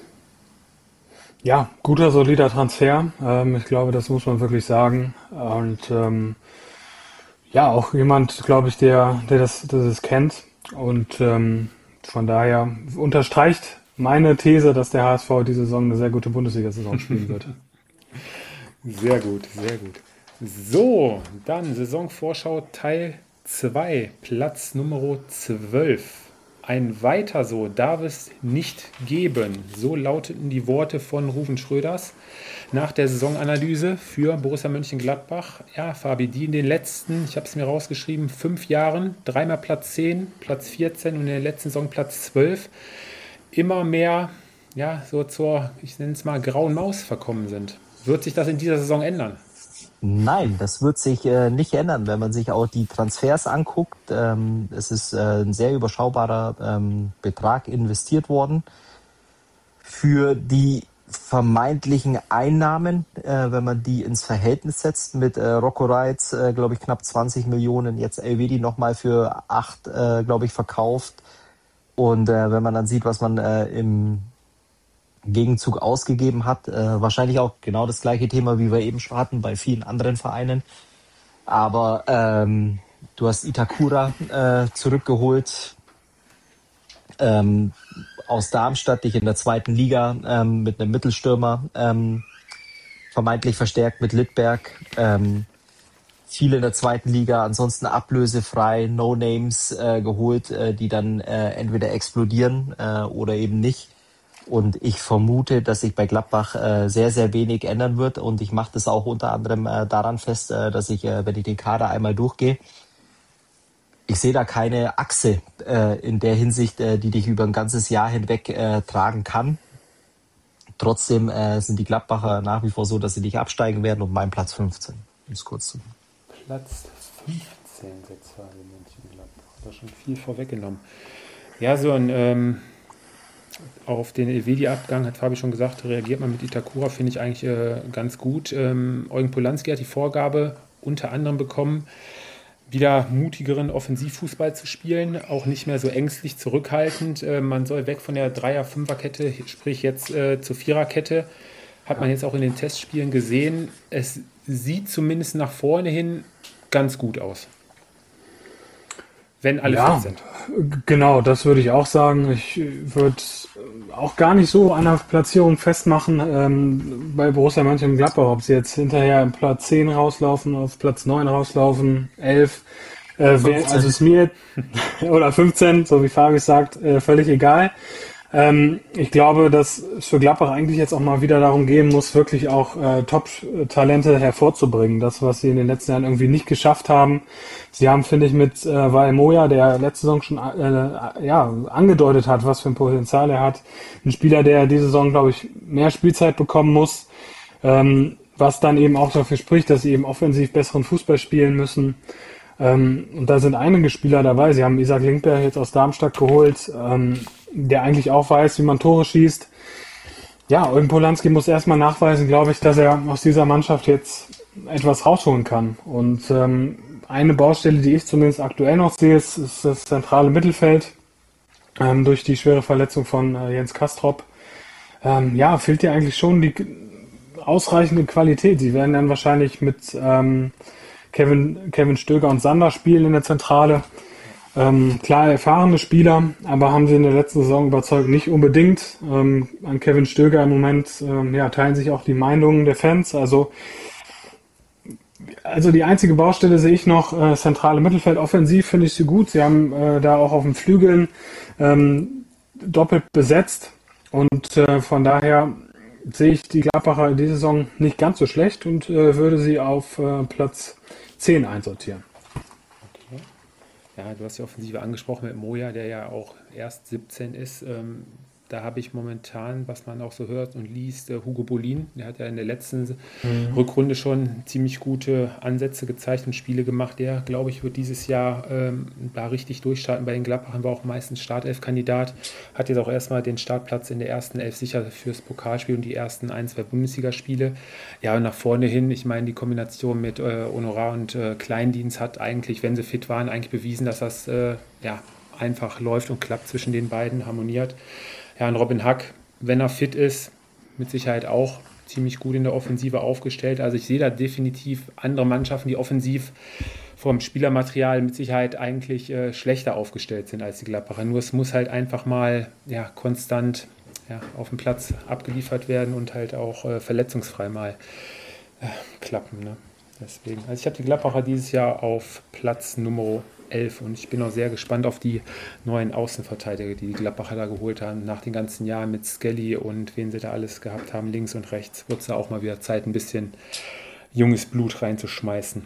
Ja, guter, solider Transfer. Ähm, ich glaube, das muss man wirklich sagen. Und ähm, ja, auch jemand, glaube ich, der, der das, der das kennt. Und ähm, von daher unterstreicht meine These, dass der H S V diese Saison eine sehr gute Bundesliga-Saison spielen wird. Sehr gut, sehr gut. So, dann Saisonvorschau Teil zwei, Platz Nummer zwölf. Ein weiter so darf es nicht geben. So lauteten die Worte von Ruven Schröders nach der Saisonanalyse für Borussia Mönchengladbach. Ja, Fabi, die in den letzten, ich habe es mir rausgeschrieben, fünf Jahren, dreimal Platz zehn, Platz vierzehn und in der letzten Saison Platz zwölf, immer mehr, ja, so zur, ich nenne es mal, grauen Maus verkommen sind. Wird sich das in dieser Saison ändern? Nein, das wird sich äh, nicht ändern, wenn man sich auch die Transfers anguckt. Ähm, es ist äh, ein sehr überschaubarer ähm, Betrag investiert worden für die vermeintlichen Einnahmen, äh, wenn man die ins Verhältnis setzt, mit äh, Rocco Reitz, äh, glaube ich, knapp zwanzig Millionen, jetzt Elvedi nochmal für acht, äh, glaube ich, verkauft. Und äh, wenn man dann sieht, was man äh, im Gegenzug ausgegeben hat, äh, wahrscheinlich auch genau das gleiche Thema, wie wir eben schon hatten bei vielen anderen Vereinen. Aber ähm, du hast Itakura äh, zurückgeholt, ähm, aus Darmstadt, dich in der zweiten Liga ähm, mit einem Mittelstürmer ähm, vermeintlich verstärkt mit Littberg. Ähm, viele in der zweiten Liga, ansonsten ablösefrei, No-Names äh, geholt, äh, die dann äh, entweder explodieren äh, oder eben nicht. Und ich vermute, dass sich bei Gladbach äh, sehr, sehr wenig ändern wird. Und ich mache das auch unter anderem äh, daran fest, äh, dass ich, äh, wenn ich den Kader einmal durchgehe, ich sehe da keine Achse äh, in der Hinsicht, äh, die dich über ein ganzes Jahr hinweg äh, tragen kann. Trotzdem äh, sind die Gladbacher nach wie vor so, dass sie nicht absteigen werden, und mein Platz fünfzehn. Um es kurz zu machen. Platz fünfzehn setzt Fabi Mönchengladbach. Da schon viel vorweggenommen. Ja, so ein ähm, auf den Elvedi-Abgang hat Fabi schon gesagt, reagiert man mit Itakura, finde ich eigentlich äh, ganz gut. Ähm, Eugen Polanski hat die Vorgabe unter anderem bekommen, wieder mutigeren Offensivfußball zu spielen, auch nicht mehr so ängstlich zurückhaltend. Äh, man soll weg von der Dreier-Fünfer-Kette, sprich jetzt äh, zur Viererkette. Hat man jetzt auch in den Testspielen gesehen. Es sieht zumindest nach vorne hin ganz gut aus. Wenn alle Ja, fit sind. genau, das würde ich auch sagen. Ich würde auch gar nicht so an der Platzierung festmachen ähm, bei Borussia Mönchengladbach, ob sie jetzt hinterher im Platz zehn rauslaufen, auf Platz neun rauslaufen, elf. Äh, wer, also ist mir, oder fünfzehn, so wie Fabi sagt, äh, völlig egal. Ähm, ich glaube, dass es für Gladbach eigentlich jetzt auch mal wieder darum gehen muss, wirklich auch äh, Top-Talente hervorzubringen. Das, was sie in den letzten Jahren irgendwie nicht geschafft haben. Sie haben, finde ich, mit äh, Wael Moya, der letzte Saison schon äh, ja, angedeutet hat, was für ein Potenzial er hat. Ein Spieler, der diese Saison, glaube ich, mehr Spielzeit bekommen muss. Ähm, was dann eben auch dafür spricht, dass sie eben offensiv besseren Fußball spielen müssen. Ähm, und da sind einige Spieler dabei. Sie haben Isaac Linkberg jetzt aus Darmstadt geholt, ähm, der eigentlich auch weiß, wie man Tore schießt. Ja, Eugen Polanski muss erstmal nachweisen, glaube ich, dass er aus dieser Mannschaft jetzt etwas rausholen kann. Und ähm, eine Baustelle, die ich zumindest aktuell noch sehe, ist, ist das zentrale Mittelfeld. Ähm, durch die schwere Verletzung von äh, Jens Kastrop. Ähm, ja, fehlt dir eigentlich schon die ausreichende Qualität. Sie werden dann wahrscheinlich mit ähm, Kevin, Kevin Stöger und Sander spielen in der Zentrale. Ähm, klar erfahrene Spieler, aber haben sie in der letzten Saison überzeugt nicht unbedingt. Ähm, an Kevin Stöger im Moment ähm, ja, teilen sich auch die Meinungen der Fans. Also, also die einzige Baustelle sehe ich noch, äh, zentrale Mittelfeld. Offensiv finde ich sie gut. Sie haben äh, da auch auf den Flügeln ähm, doppelt besetzt. Und äh, von daher sehe ich die Gladbacher in dieser Saison nicht ganz so schlecht und äh, würde sie auf äh, Platz zehn einsortieren. Okay. Ja, du hast die Offensive angesprochen mit Moya, der ja auch erst siebzehn ist. Ähm, da habe ich momentan, was man auch so hört und liest, äh, Hugo Bolin. Der hat ja in der letzten mhm. Rückrunde schon ziemlich gute Ansätze gezeigt und Spiele gemacht. Der, glaube ich, wird dieses Jahr ähm, da richtig durchstarten. Bei den Gladbachern war auch meistens Startelf-Kandidat. Hat jetzt auch erstmal den Startplatz in der ersten Elf sicher fürs Pokalspiel und die ersten ein, zwei Bundesligaspiele. Ja, und nach vorne hin, ich meine, die Kombination mit äh, Honorar und äh, Kleindienst hat eigentlich, wenn sie fit waren, eigentlich bewiesen, dass das äh, ja, einfach läuft und klappt zwischen den beiden, harmoniert. Ja, und Robin Hack, wenn er fit ist, mit Sicherheit auch ziemlich gut in der Offensive aufgestellt. Also ich sehe da definitiv andere Mannschaften, die offensiv vom Spielermaterial mit Sicherheit eigentlich äh, schlechter aufgestellt sind als die Gladbacher. Nur es muss halt einfach mal ja, konstant ja, auf dem Platz abgeliefert werden und halt auch äh, verletzungsfrei mal äh, klappen. Ne? Deswegen. Also ich habe die Gladbacher dieses Jahr auf Platz Nummer elf und ich bin auch sehr gespannt auf die neuen Außenverteidiger, die die Gladbacher da geholt haben. Nach den ganzen Jahren mit Skelly und wen sie da alles gehabt haben, links und rechts, wird es da auch mal wieder Zeit, ein bisschen junges Blut reinzuschmeißen.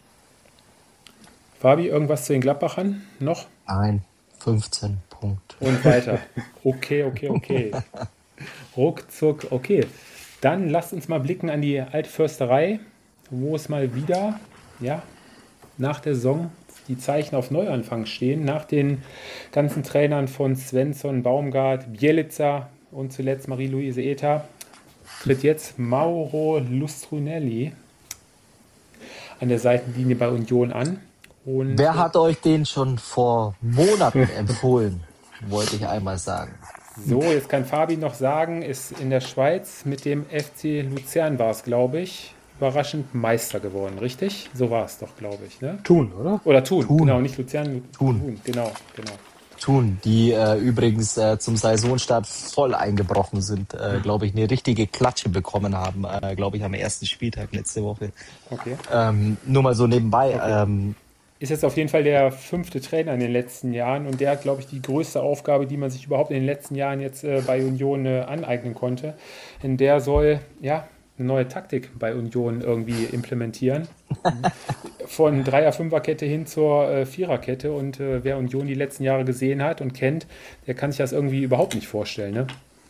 Fabi, irgendwas zu den Gladbachern noch? Nein, fünfzehn Punkte. Und weiter. Okay, okay, okay. Ruckzuck, okay. Dann lasst uns mal blicken an die alte Försterei, wo es mal wieder, ja, nach der Saison die Zeichen auf Neuanfang stehen, nach den ganzen Trainern von Svensson, Baumgart, Bielica und zuletzt Marie-Louise Ether. tritt jetzt Mauro Lustrunelli an der Seitenlinie bei Union an. Und wer hat euch den schon vor Monaten empfohlen, wollte ich einmal sagen. So, jetzt kann Fabi noch sagen, ist in der Schweiz mit dem F C Luzern war es, glaube ich, überraschend Meister geworden, richtig? So war es doch, glaube ich. Ne? Thun, oder? Oder Thun, Thun. genau, nicht Luzern, Thun. Thun, genau, genau. Thun, die äh, übrigens äh, zum Saisonstart voll eingebrochen sind, äh, glaube ich, eine richtige Klatsche bekommen haben, äh, glaube ich, am ersten Spieltag letzte Woche. Okay. Ähm, nur mal so nebenbei. Okay. Ähm, Ist jetzt auf jeden Fall der fünfte Trainer in den letzten Jahren und der hat, glaube ich, die größte Aufgabe, die man sich überhaupt in den letzten Jahren jetzt äh, bei Union äh, aneignen konnte. Denn der soll, ja, eine neue Taktik bei Union irgendwie implementieren. Von Dreier-Fünfer-Kette hin zur äh, Viererkette und äh, wer Union die letzten Jahre gesehen hat und kennt, der kann sich das irgendwie überhaupt nicht vorstellen, ne?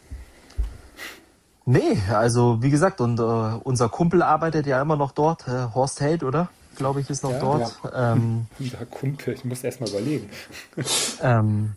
nee, also wie gesagt, und äh, unser Kumpel arbeitet ja immer noch dort, äh, Horst Held, oder? Glaube ich, ist noch Ja, dort. Ja. Ähm, Unser Kumpel, ich muss erst mal überlegen. ähm,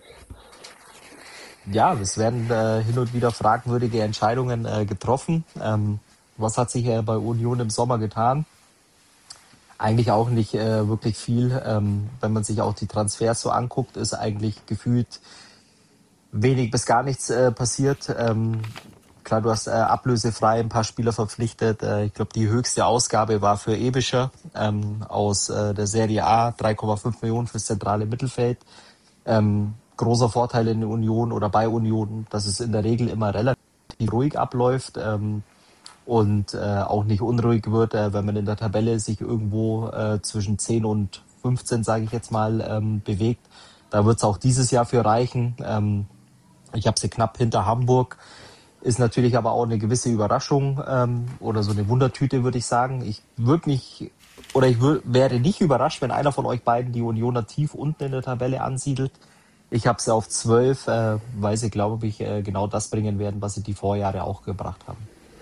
ja, es werden äh, hin und wieder fragwürdige Entscheidungen äh, getroffen. Ähm, was hat sich äh, bei Union im Sommer getan? Eigentlich auch nicht äh, wirklich viel. Ähm, wenn man sich auch die Transfers so anguckt, ist eigentlich gefühlt wenig bis gar nichts äh, passiert. Ähm, Klar, du hast äh, ablösefrei ein paar Spieler verpflichtet. Äh, ich glaube, die höchste Ausgabe war für Ebischer ähm, aus äh, der Serie A, drei Komma fünf Millionen fürs zentrale Mittelfeld. Ähm, großer Vorteil in der Union oder bei Union, dass es in der Regel immer relativ ruhig abläuft ähm, und äh, auch nicht unruhig wird, äh, wenn man in der Tabelle sich irgendwo äh, zwischen zehn und fünfzehn, sage ich jetzt mal, ähm, bewegt. Da wird es auch dieses Jahr für reichen. Ähm, ich habe sie knapp hinter Hamburg. Ist natürlich aber auch eine gewisse Überraschung ähm, oder so eine Wundertüte, würde ich sagen. Ich würde mich oder ich würd, wäre nicht überrascht, wenn einer von euch beiden die Unioner tief unten in der Tabelle ansiedelt. Ich habe sie auf zwölf, äh, weil sie, glaube ich, äh, genau das bringen werden, was sie die Vorjahre auch gebracht haben.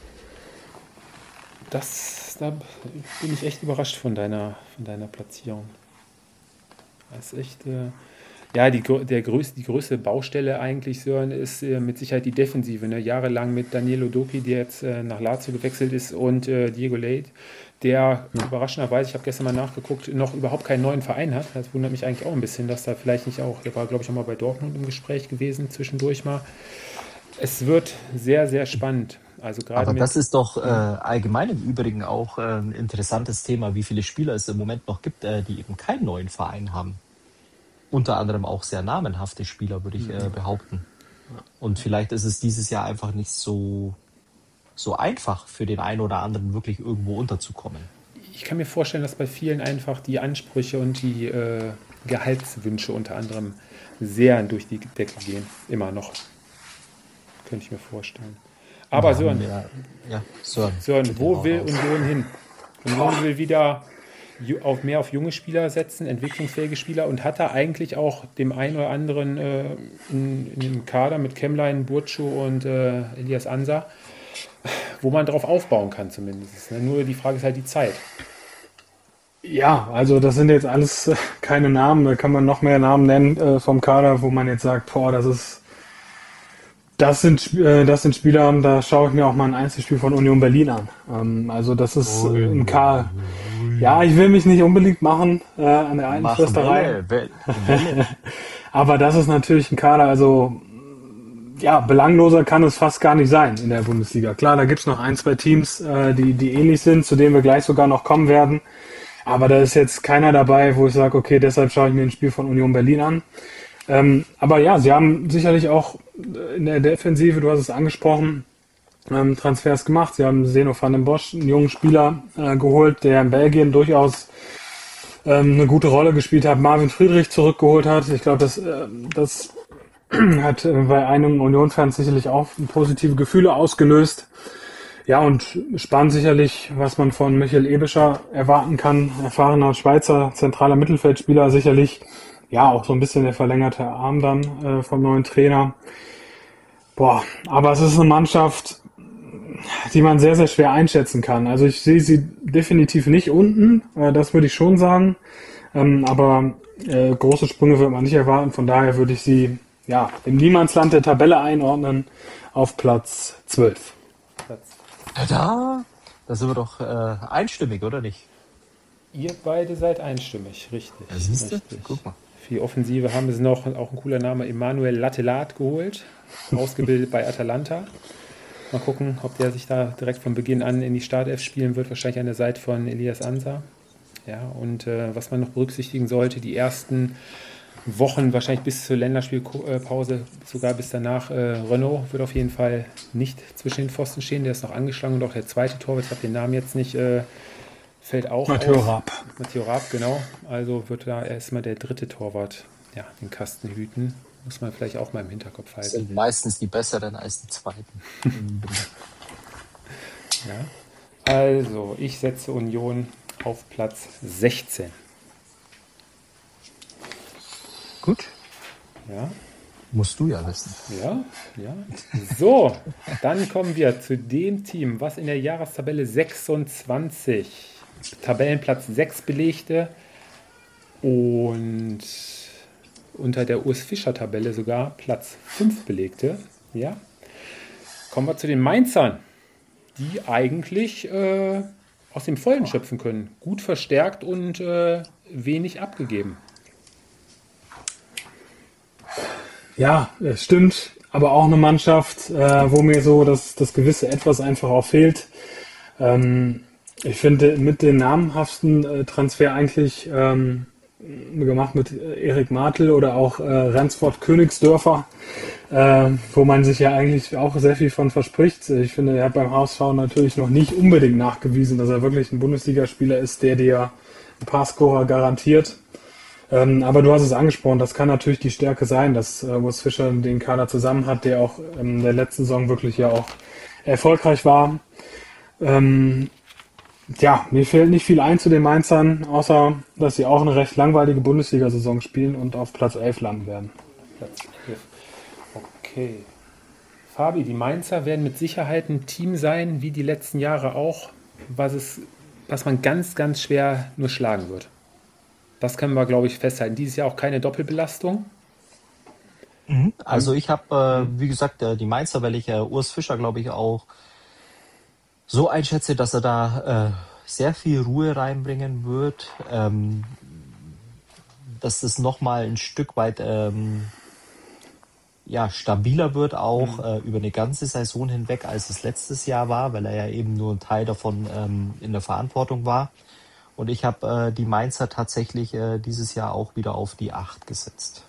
Das, da bin ich echt überrascht von deiner, von deiner Platzierung. Das ist echt... Äh Ja, die, der größte, die größte Baustelle eigentlich, Sören, ist äh, mit Sicherheit die Defensive. Ne? Jahrelang mit Daniele Doki, der jetzt äh, nach Lazio gewechselt ist, und äh, Diego Leit, der ja. überraschenderweise, ich habe gestern mal nachgeguckt, noch überhaupt keinen neuen Verein hat. Das wundert mich eigentlich auch ein bisschen, dass da vielleicht nicht auch, der war, glaube ich, auch mal bei Dortmund im Gespräch gewesen, zwischendurch mal. Es wird sehr, sehr spannend. Also gerade Aber mit, das ist doch äh, allgemein im Übrigen auch äh, ein interessantes Thema, wie viele Spieler es im Moment noch gibt, äh, die eben keinen neuen Verein haben. Unter anderem auch sehr namenhafte Spieler, würde ich äh, behaupten. Und vielleicht ist es dieses Jahr einfach nicht so, so einfach für den einen oder anderen wirklich irgendwo unterzukommen. Ich kann mir vorstellen, dass bei vielen einfach die Ansprüche und die äh, Gehaltswünsche unter anderem sehr durch die Decke gehen. Immer noch. Könnte ich mir vorstellen. Aber ja, Sören, ja, ja, Sören, Sören wo genau will raus. Union hin? Union will wieder auf mehr auf junge Spieler setzen, entwicklungsfähige Spieler, und hat da eigentlich auch dem einen oder anderen äh, in, in dem Kader mit Kemlein, Burcu und äh, Elias Ansa, wo man drauf aufbauen kann zumindest. Ne? Nur die Frage ist halt die Zeit. Ja, also das sind jetzt alles äh, keine Namen, da kann man noch mehr Namen nennen äh, vom Kader, wo man jetzt sagt, boah, das ist das sind äh, das sind Spieler, da schaue ich mir auch mal ein Einzelspiel von Union Berlin an. Ähm, also das ist äh, ein Kader. Ja, ich will mich nicht unbedingt machen äh, an der einen Försterei. Aber das ist natürlich ein Kader, also ja, belangloser kann es fast gar nicht sein in der Bundesliga. Klar, da gibt's noch ein, zwei Teams, äh, die, die ähnlich sind, zu denen wir gleich sogar noch kommen werden. Aber da ist jetzt keiner dabei, wo ich sage, okay, deshalb schaue ich mir ein Spiel von Union Berlin an. Ähm, aber ja, sie haben sicherlich auch in der Defensive, du hast es angesprochen, ähm, Transfers gemacht. Sie haben Zeno van den Bosch, einen jungen Spieler, äh, geholt, der in Belgien durchaus ähm, eine gute Rolle gespielt hat, Marvin Friedrich zurückgeholt hat. Ich glaube, das, äh, das hat äh, bei einigen Union-Fans sicherlich auch positive Gefühle ausgelöst. Ja, und spannend sicherlich, was man von Michael Ebischer erwarten kann. Erfahrener Schweizer zentraler Mittelfeldspieler, sicherlich ja auch so ein bisschen der verlängerte Arm dann äh, vom neuen Trainer. Boah, aber es ist eine Mannschaft, die man sehr, sehr schwer einschätzen kann. Also ich sehe sie definitiv nicht unten, äh, das würde ich schon sagen. Ähm, aber äh, große Sprünge wird man nicht erwarten. Von daher würde ich sie ja im Niemandsland der Tabelle einordnen auf Platz zwölf. Platz Da, da sind wir doch äh, einstimmig, oder nicht? Ihr beide seid einstimmig, richtig. Ja, siehst du? Richtig. Guck mal. Für die Offensive haben sie noch, auch ein cooler Name, Emanuel Lattelat geholt, ausgebildet bei Atalanta. Mal gucken, ob der sich da direkt von Beginn an in die Startelf spielen wird, wahrscheinlich an der Seite von Elias Ansa. Ja, und äh, was man noch berücksichtigen sollte, die ersten Wochen, wahrscheinlich bis zur Länderspielpause, sogar bis danach, äh, Renault wird auf jeden Fall nicht zwischen den Pfosten stehen, der ist noch angeschlagen und auch der zweite Torwart, ich habe den Namen jetzt nicht, äh, fällt auch Matteo aus. Raab. Matteo Raab, genau. Also wird da erstmal der dritte Torwart, ja, den Kasten hüten. Muss man vielleicht auch mal im Hinterkopf halten. Sind meistens die besseren als die zweiten. Ja. Also, ich setze Union auf Platz sechzehn. Gut. Ja, Musst du ja wissen. ja, ja. So, dann kommen wir zu dem Team, was in der Jahrestabelle sechsundzwanzig Tabellenplatz sechs belegte und unter der Urs Fischer-Tabelle sogar Platz fünf belegte. Ja. Kommen wir zu den Mainzern, die eigentlich äh, aus dem Vollen schöpfen können. Gut verstärkt und äh, wenig abgegeben. Ja, es stimmt. Aber auch eine Mannschaft, äh, wo mir so das, das gewisse Etwas einfach auch fehlt. Ähm, ich finde mit dem namenhaften äh, Transfer eigentlich ähm, gemacht mit äh, Erik Martel oder auch äh, Ransford Königsdörfer, äh, wo man sich ja eigentlich auch sehr viel von verspricht. Ich finde, er hat beim H S V natürlich noch nicht unbedingt nachgewiesen, dass er wirklich ein Bundesligaspieler ist, der dir ein paar Scorer garantiert. Ähm, aber du hast es angesprochen, das kann natürlich die Stärke sein, dass äh, Urs Fischer den Kader zusammen hat, der auch in der letzten Saison wirklich ja auch erfolgreich war. Ähm, ja, mir fällt nicht viel ein zu den Mainzern, außer dass sie auch eine recht langweilige Bundesliga-Saison spielen und auf Platz elf landen werden. Platz elf. Okay. Fabi, die Mainzer werden mit Sicherheit ein Team sein, wie die letzten Jahre auch, was, es, was man ganz, ganz schwer nur schlagen wird. Das können wir, glaube ich, festhalten. Dieses Jahr auch keine Doppelbelastung. Also ich habe, äh, wie gesagt, äh, die Mainzer, weil ich äh, Urs Fischer, glaube ich, auch so einschätze, dass er da äh, sehr viel Ruhe reinbringen wird, ähm, dass das nochmal ein Stück weit ähm, ja, stabiler wird, auch äh, über eine ganze Saison hinweg, als es letztes Jahr war, weil er ja eben nur ein Teil davon ähm, in der Verantwortung war. Und ich habe äh, die Mainzer tatsächlich äh, dieses Jahr auch wieder auf die acht gesetzt.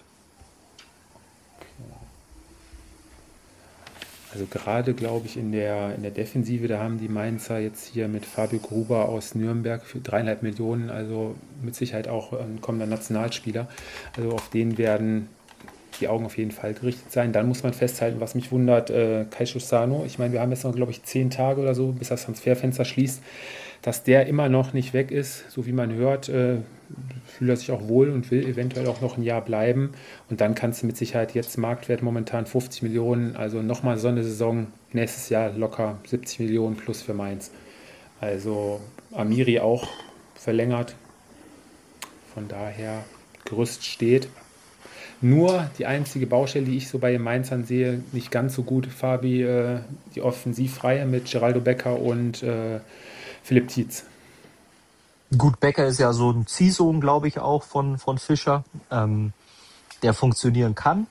Also gerade, glaube ich, in der, in der Defensive, da haben die Mainzer jetzt hier mit Fabio Gruber aus Nürnberg für dreieinhalb Millionen, also mit Sicherheit auch ein kommender Nationalspieler. Also auf den werden die Augen auf jeden Fall gerichtet sein. Dann muss man festhalten, was mich wundert, äh, Kai Schussano. Ich meine, wir haben jetzt noch, glaube ich, zehn Tage oder so, bis das Transferfenster schließt, dass der immer noch nicht weg ist, so wie man hört, äh, fühlt er sich auch wohl und will eventuell auch noch ein Jahr bleiben. Und dann kannst du mit Sicherheit jetzt Marktwert momentan fünfzig Millionen, also nochmal so eine Saison, nächstes Jahr locker siebzig Millionen plus für Mainz. Also Amiri auch verlängert. Von daher, Gerüst steht. Nur die einzige Baustelle, die ich so bei den Mainzern sehe, nicht ganz so gut, Fabi, äh, die Offensivreihe mit Geraldo Becker und äh, Philipp Tietz. Gut, Becker ist ja so ein Ziehsohn, glaube ich, auch von, von Fischer, ähm, der funktionieren kann.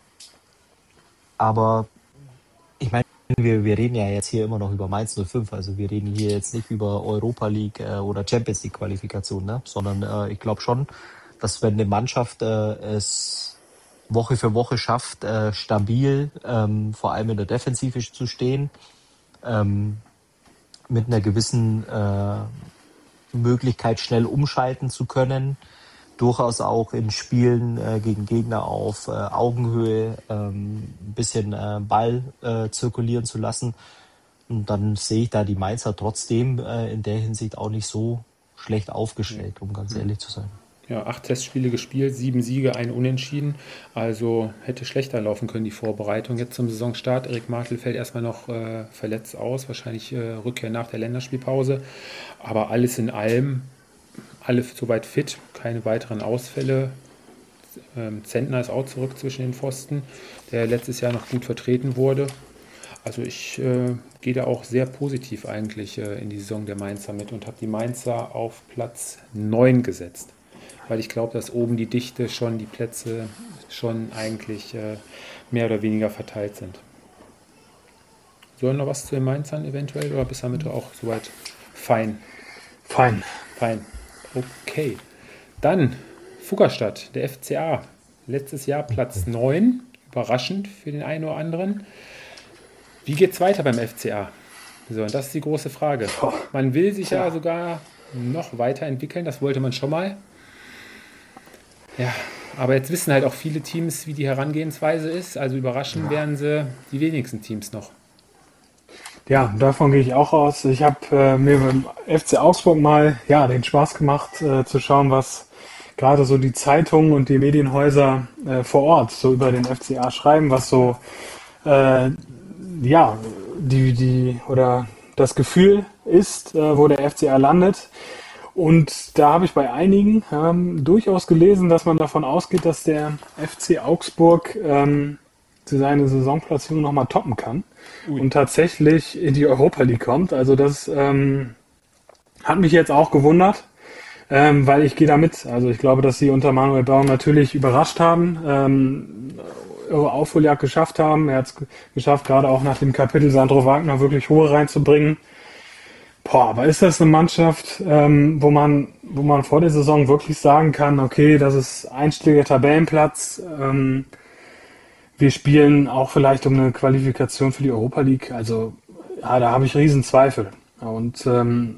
Aber ich meine, wir, wir reden ja jetzt hier immer noch über Mainz null fünf, also wir reden hier jetzt nicht über Europa League äh, oder Champions League Qualifikation, ne? Sondern äh, ich glaube schon, dass wenn eine Mannschaft äh, es Woche für Woche schafft, äh, stabil, ähm, vor allem in der Defensive zu stehen, ähm, mit einer gewissen äh, Möglichkeit schnell umschalten zu können, durchaus auch in Spielen äh, gegen Gegner auf äh, Augenhöhe ähm, ein bisschen äh, Ball äh, zirkulieren zu lassen. Und dann sehe ich da die Mainzer trotzdem äh, in der Hinsicht auch nicht so schlecht aufgestellt, um ganz ehrlich zu sein. Ja, acht Testspiele gespielt, sieben Siege, ein Unentschieden. Also hätte schlechter laufen können die Vorbereitung. Jetzt zum Saisonstart. Erik Martel fällt erstmal noch äh, verletzt aus. Wahrscheinlich äh, Rückkehr nach der Länderspielpause. Aber alles in allem, alle soweit fit. Keine weiteren Ausfälle. Ähm, Zentner ist auch zurück zwischen den Pfosten, der letztes Jahr noch gut vertreten wurde. Also ich äh, gehe da auch sehr positiv eigentlich äh, in die Saison der Mainzer mit und habe die Mainzer auf Platz neun gesetzt. Weil ich glaube, dass oben die Dichte schon, die Plätze schon eigentlich äh, mehr oder weniger verteilt sind. Sollen noch was zu den Mainzern eventuell oder bist du damit auch soweit fein? Fein. Fein. Okay. Dann Fuggerstadt, der F C A. Letztes Jahr Platz neun. Überraschend für den einen oder anderen. Wie geht es weiter beim F C A? So, und das ist die große Frage. Man will sich ja sogar noch weiterentwickeln, das wollte man schon mal. Ja, aber jetzt wissen halt auch viele Teams, wie die Herangehensweise ist. Also überraschen werden sie die wenigsten Teams noch. Ja, davon gehe ich auch aus. Ich habe äh, mir beim F C Augsburg mal ja den Spaß gemacht, äh, zu schauen, was gerade so die Zeitungen und die Medienhäuser äh, vor Ort so über den F C A schreiben, was so äh, ja die die oder das Gefühl ist, äh, wo der F C A landet. Und da habe ich bei einigen ähm, durchaus gelesen, dass man davon ausgeht, dass der F C Augsburg ähm, seine Saisonplatzierung nochmal toppen kann Ui. und tatsächlich in die Europa League kommt. Also das ähm, hat mich jetzt auch gewundert, ähm, weil ich gehe da mit. Also ich glaube, dass sie unter Manuel Baum natürlich überrascht haben, ähm, ihre Aufholjagd geschafft haben. Er hat es geschafft, gerade auch nach dem Kapitel Sandro Wagner wirklich Ruhe reinzubringen. Boah, aber ist das eine Mannschaft, ähm, wo man, wo man vor der Saison wirklich sagen kann, okay, das ist einstelliger Tabellenplatz, ähm, wir spielen auch vielleicht um eine Qualifikation für die Europa League. Also ja, da habe ich riesen Zweifel. Und ähm,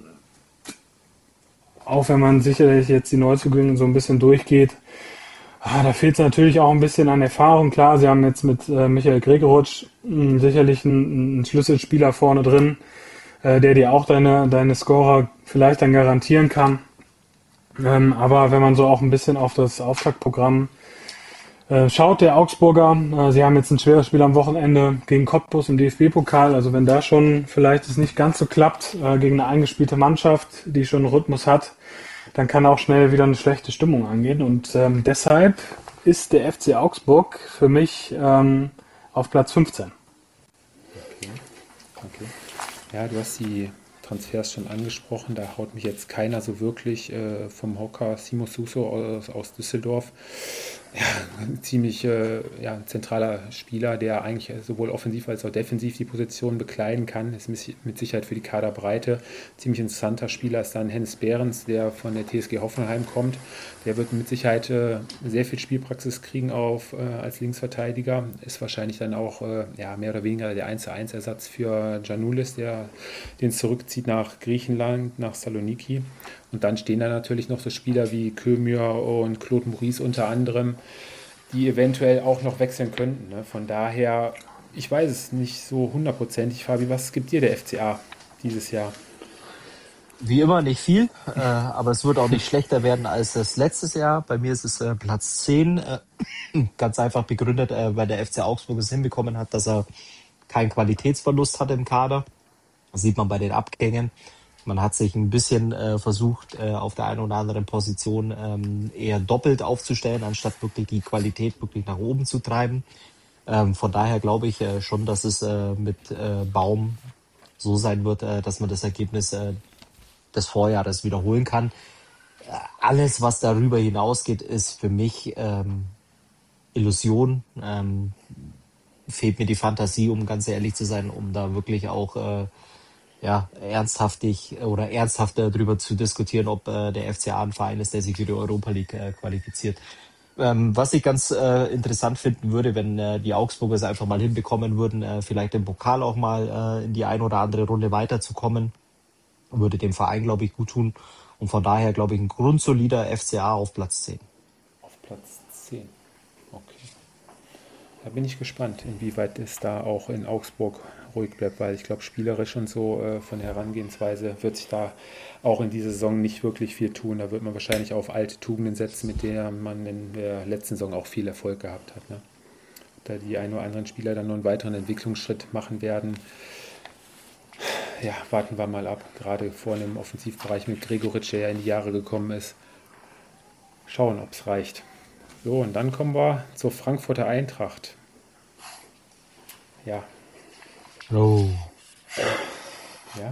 auch wenn man sicherlich jetzt die Neuzugänge so ein bisschen durchgeht, ah, da fehlt es natürlich auch ein bisschen an Erfahrung. Klar, sie haben jetzt mit äh, Michael Gregoritsch mh, sicherlich einen, einen Schlüsselspieler vorne drin, äh, der dir auch deine, deine Scorer vielleicht dann garantieren kann. Ähm, aber wenn man so auch ein bisschen auf das Auftaktprogramm äh, schaut, der Augsburger, äh, sie haben jetzt ein schweres Spiel am Wochenende gegen Cottbus im D F B-Pokal. Also wenn da schon vielleicht es nicht ganz so klappt, äh, gegen eine eingespielte Mannschaft, die schon einen Rhythmus hat, dann kann auch schnell wieder eine schlechte Stimmung angehen. Und ähm, deshalb ist der F C Augsburg für mich ähm, auf Platz fünfzehn. Okay. Okay. Ja, du hast die Transfers schon angesprochen. Da haut mich jetzt keiner so wirklich äh, vom Hocker. Simo Suso aus, aus Düsseldorf. Ja, ein ziemlich äh, ja, zentraler Spieler, der eigentlich sowohl offensiv als auch defensiv die Position bekleiden kann. Ist mit Sicherheit für die Kaderbreite. Ziemlich interessanter Spieler ist dann Hennes Behrens, der von der T S G Hoffenheim kommt. Der wird mit Sicherheit äh, sehr viel Spielpraxis kriegen auf, äh, als Linksverteidiger. Ist wahrscheinlich dann auch äh, ja, mehr oder weniger der eins zu eins Ersatz für Giannoulis, der den zurückzieht nach Griechenland, nach Saloniki. Und dann stehen da natürlich noch so Spieler wie Kömür und Claude Maurice unter anderem, die eventuell auch noch wechseln könnten. Ne? Von daher, ich weiß es nicht so hundertprozentig. Fabi, was gibt dir der F C A dieses Jahr? Wie immer nicht viel, äh, aber es wird auch nicht schlechter werden als das letztes Jahr. Bei mir ist es äh, Platz zehn. Äh, ganz einfach begründet, äh, weil der F C Augsburg es hinbekommen hat, dass er keinen Qualitätsverlust hatte im Kader. Das sieht man bei den Abgängen. Man hat sich ein bisschen äh, versucht, äh, auf der einen oder anderen Position ähm, eher doppelt aufzustellen, anstatt wirklich die Qualität wirklich nach oben zu treiben. Ähm, von daher glaube ich äh, schon, dass es äh, mit äh, Baum so sein wird, äh, dass man das Ergebnis äh, des Vorjahres wiederholen kann. Äh, alles, was darüber hinausgeht, ist für mich ähm, Illusion. Ähm, fehlt mir die Fantasie, um ganz ehrlich zu sein, um da wirklich auch äh, ja, ernsthaftig oder ernsthafter darüber zu diskutieren, ob äh, der F C A ein Verein ist, der sich für die Europa League äh, qualifiziert. Ähm, was ich ganz äh, interessant finden würde, wenn äh, die Augsburger es einfach mal hinbekommen würden, äh, vielleicht im Pokal auch mal äh, in die ein oder andere Runde weiterzukommen, würde dem Verein, glaube ich, gut tun. Und von daher, glaube ich, ein grundsolider F C A auf Platz zehn. Auf Platz zehn. Okay. Da bin ich gespannt, inwieweit es da auch in Augsburg ruhig bleibt, weil ich glaube, spielerisch und so äh, von der Herangehensweise wird sich da auch in dieser Saison nicht wirklich viel tun. Da wird man wahrscheinlich auf alte Tugenden setzen, mit denen man in der letzten Saison auch viel Erfolg gehabt hat. Ne? Da die ein oder anderen Spieler dann noch einen weiteren Entwicklungsschritt machen werden. Ja, warten wir mal ab. Gerade vor dem Offensivbereich mit Gregoritsch, der ja in die Jahre gekommen ist. Schauen, ob es reicht. So, und dann kommen wir zur Frankfurter Eintracht. Ja, Oh. Ja.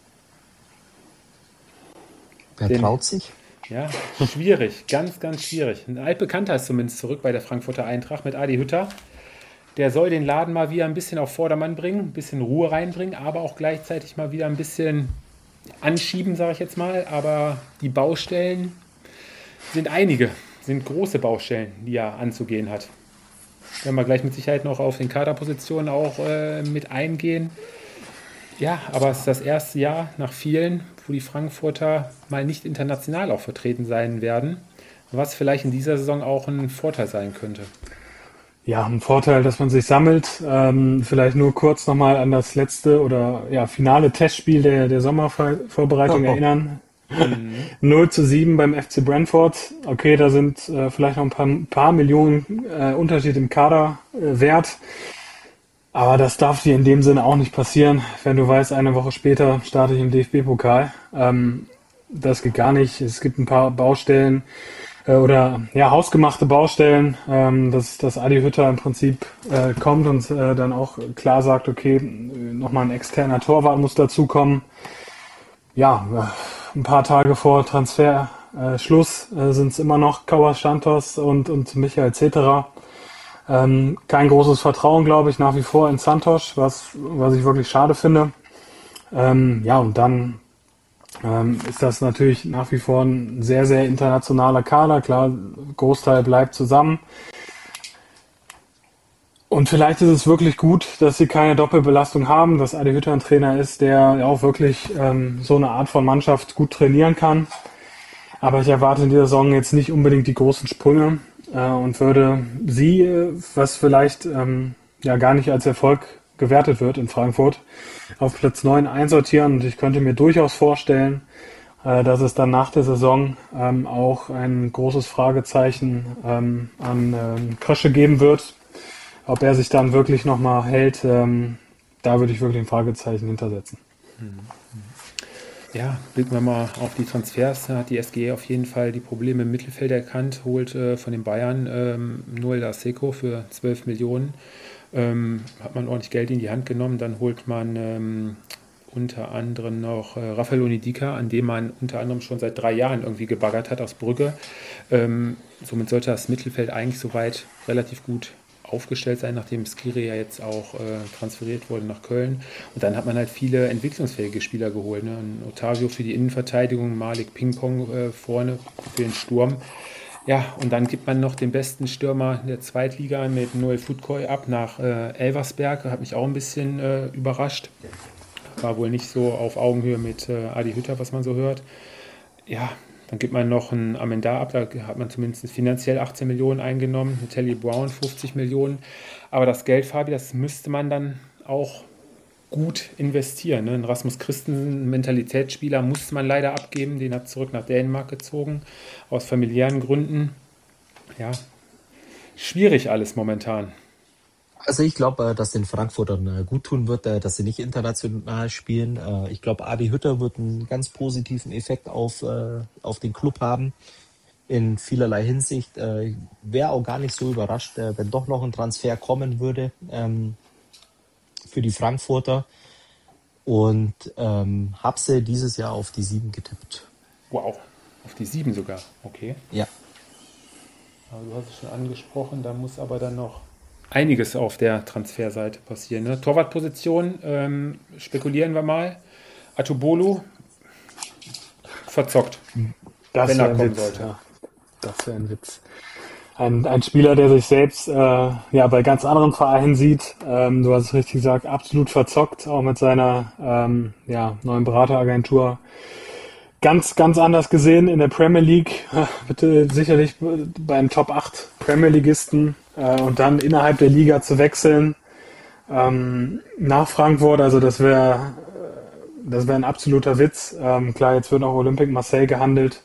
Wer Den- traut sich? Ja, schwierig, ganz, ganz schwierig. Ein Altbekannter ist zumindest zurück bei der Frankfurter Eintracht mit Adi Hütter. Der soll den Laden mal wieder ein bisschen auf Vordermann bringen, ein bisschen Ruhe reinbringen, aber auch gleichzeitig mal wieder ein bisschen anschieben, sage ich jetzt mal. Aber die Baustellen sind einige, sind große Baustellen, die er anzugehen hat. Wenn wir gleich mit Sicherheit noch auf den Kaderpositionen auch äh, mit eingehen. Ja, aber es ist das erste Jahr nach vielen, wo die Frankfurter mal nicht international auch vertreten sein werden, was vielleicht in dieser Saison auch ein Vorteil sein könnte. Ja, ein Vorteil, dass man sich sammelt. Ähm, vielleicht nur kurz nochmal an das letzte oder ja, finale Testspiel der, der Sommervorbereitung Oh. erinnern. null zu sieben beim F C Brentford. Okay, da sind äh, vielleicht noch ein paar, paar Millionen äh, Unterschied im Kader äh, wert. Aber das darf dir in dem Sinne auch nicht passieren, wenn du weißt, eine Woche später starte ich im D F B-Pokal. Ähm, das geht gar nicht. Es gibt ein paar Baustellen äh, oder ja hausgemachte Baustellen, ähm, dass, dass Adi Hütter im Prinzip äh, kommt und äh, dann auch klar sagt, okay, nochmal ein externer Torwart muss dazukommen. Ja, äh, ein paar Tage vor Transferschluss äh, Schluss, äh, sind es immer noch Kauas Santos und, und Michael Zetterer. Ähm, kein großes Vertrauen, glaube ich, nach wie vor in Santos, was, was ich wirklich schade finde. Ähm, ja, und dann ähm, ist das natürlich nach wie vor ein sehr, sehr internationaler Kader. Klar, Großteil bleibt zusammen. Und vielleicht ist es wirklich gut, dass sie keine Doppelbelastung haben, dass Adi Hütter ein Trainer ist, der ja auch wirklich ähm, so eine Art von Mannschaft gut trainieren kann. Aber ich erwarte in dieser Saison jetzt nicht unbedingt die großen Sprünge äh, und würde sie, äh, was vielleicht ähm, ja gar nicht als Erfolg gewertet wird in Frankfurt, auf Platz neun einsortieren. Und ich könnte mir durchaus vorstellen, äh, dass es dann nach der Saison ähm, auch ein großes Fragezeichen ähm, an ähm, Krösche geben wird. Ob er sich dann wirklich nochmal hält, ähm, da würde ich wirklich ein Fragezeichen hintersetzen. Ja, blicken wir mal auf die Transfers. Da hat die S G auf jeden Fall die Probleme im Mittelfeld erkannt, holt äh, von den Bayern ähm, Noel da Seco für zwölf Millionen. Ähm, hat man ordentlich Geld in die Hand genommen. Dann holt man ähm, unter anderem noch äh, Rafael Onidika, an dem man unter anderem schon seit drei Jahren irgendwie gebaggert hat aus Brügge. Ähm, somit sollte das Mittelfeld eigentlich soweit relativ gut aufgestellt sein, nachdem Skiri ja jetzt auch äh, transferiert wurde nach Köln. Und dann hat man halt viele entwicklungsfähige Spieler geholt. Ne? Ein Otavio für die Innenverteidigung, Malik Ping-Pong äh, vorne für den Sturm. Ja, und dann gibt man noch den besten Stürmer der Zweitliga mit Noel Futkoi ab nach äh, Elversberg. Hat mich auch ein bisschen äh, überrascht. War wohl nicht so auf Augenhöhe mit äh, Adi Hütter, was man so hört. Ja, dann gibt man noch einen Amenda ab, da hat man zumindest finanziell achtzehn Millionen eingenommen, Telly Brown fünfzig Millionen. Aber das Geld, Fabi, das müsste man dann auch gut investieren. Ne? Ein Rasmus Christensen, ein Mentalitätsspieler, musste man leider abgeben. Den hat zurück nach Dänemark gezogen, aus familiären Gründen. Ja, schwierig alles momentan. Also ich glaube, dass den Frankfurtern gut tun wird, dass sie nicht international spielen. Ich glaube, Adi Hütter wird einen ganz positiven Effekt auf, auf den Club haben in vielerlei Hinsicht. Wäre auch gar nicht so überrascht, wenn doch noch ein Transfer kommen würde für die Frankfurter. Und ähm, habe sie dieses Jahr auf die sieben getippt. Wow, auf die sieben sogar, okay. Ja. Aber du hast es schon angesprochen, da muss aber dann noch einiges auf der Transferseite passieren. Ne? Torwartposition, ähm, spekulieren wir mal. Atubolu verzockt, Das wenn wäre er ein kommen Witz. sollte. Ja, das wäre ein Witz. Ein, ein Spieler, der sich selbst äh, ja bei ganz anderen Vereinen sieht. Ähm, du hast es richtig gesagt, absolut verzockt, auch mit seiner ähm, ja, neuen Berateragentur. Ganz, ganz anders gesehen in der Premier League. Bitte sicherlich bei einem Top acht Premier Ligisten äh, und dann innerhalb der Liga zu wechseln ähm, nach Frankfurt. Also das wäre das wäre ein absoluter Witz. Ähm, klar, jetzt wird auch Olympique Marseille gehandelt.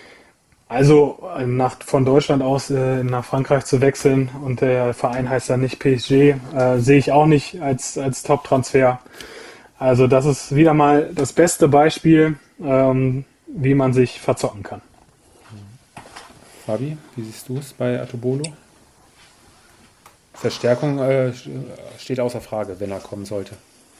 Also nach, von Deutschland aus äh, nach Frankreich zu wechseln und der Verein heißt dann nicht P S G, äh, sehe ich auch nicht als, als Top-Transfer. Also das ist wieder mal das beste Beispiel, ähm, wie man sich verzocken kann. Fabi, wie siehst du es bei Atubolo? Verstärkung äh, steht außer Frage, wenn er kommen sollte.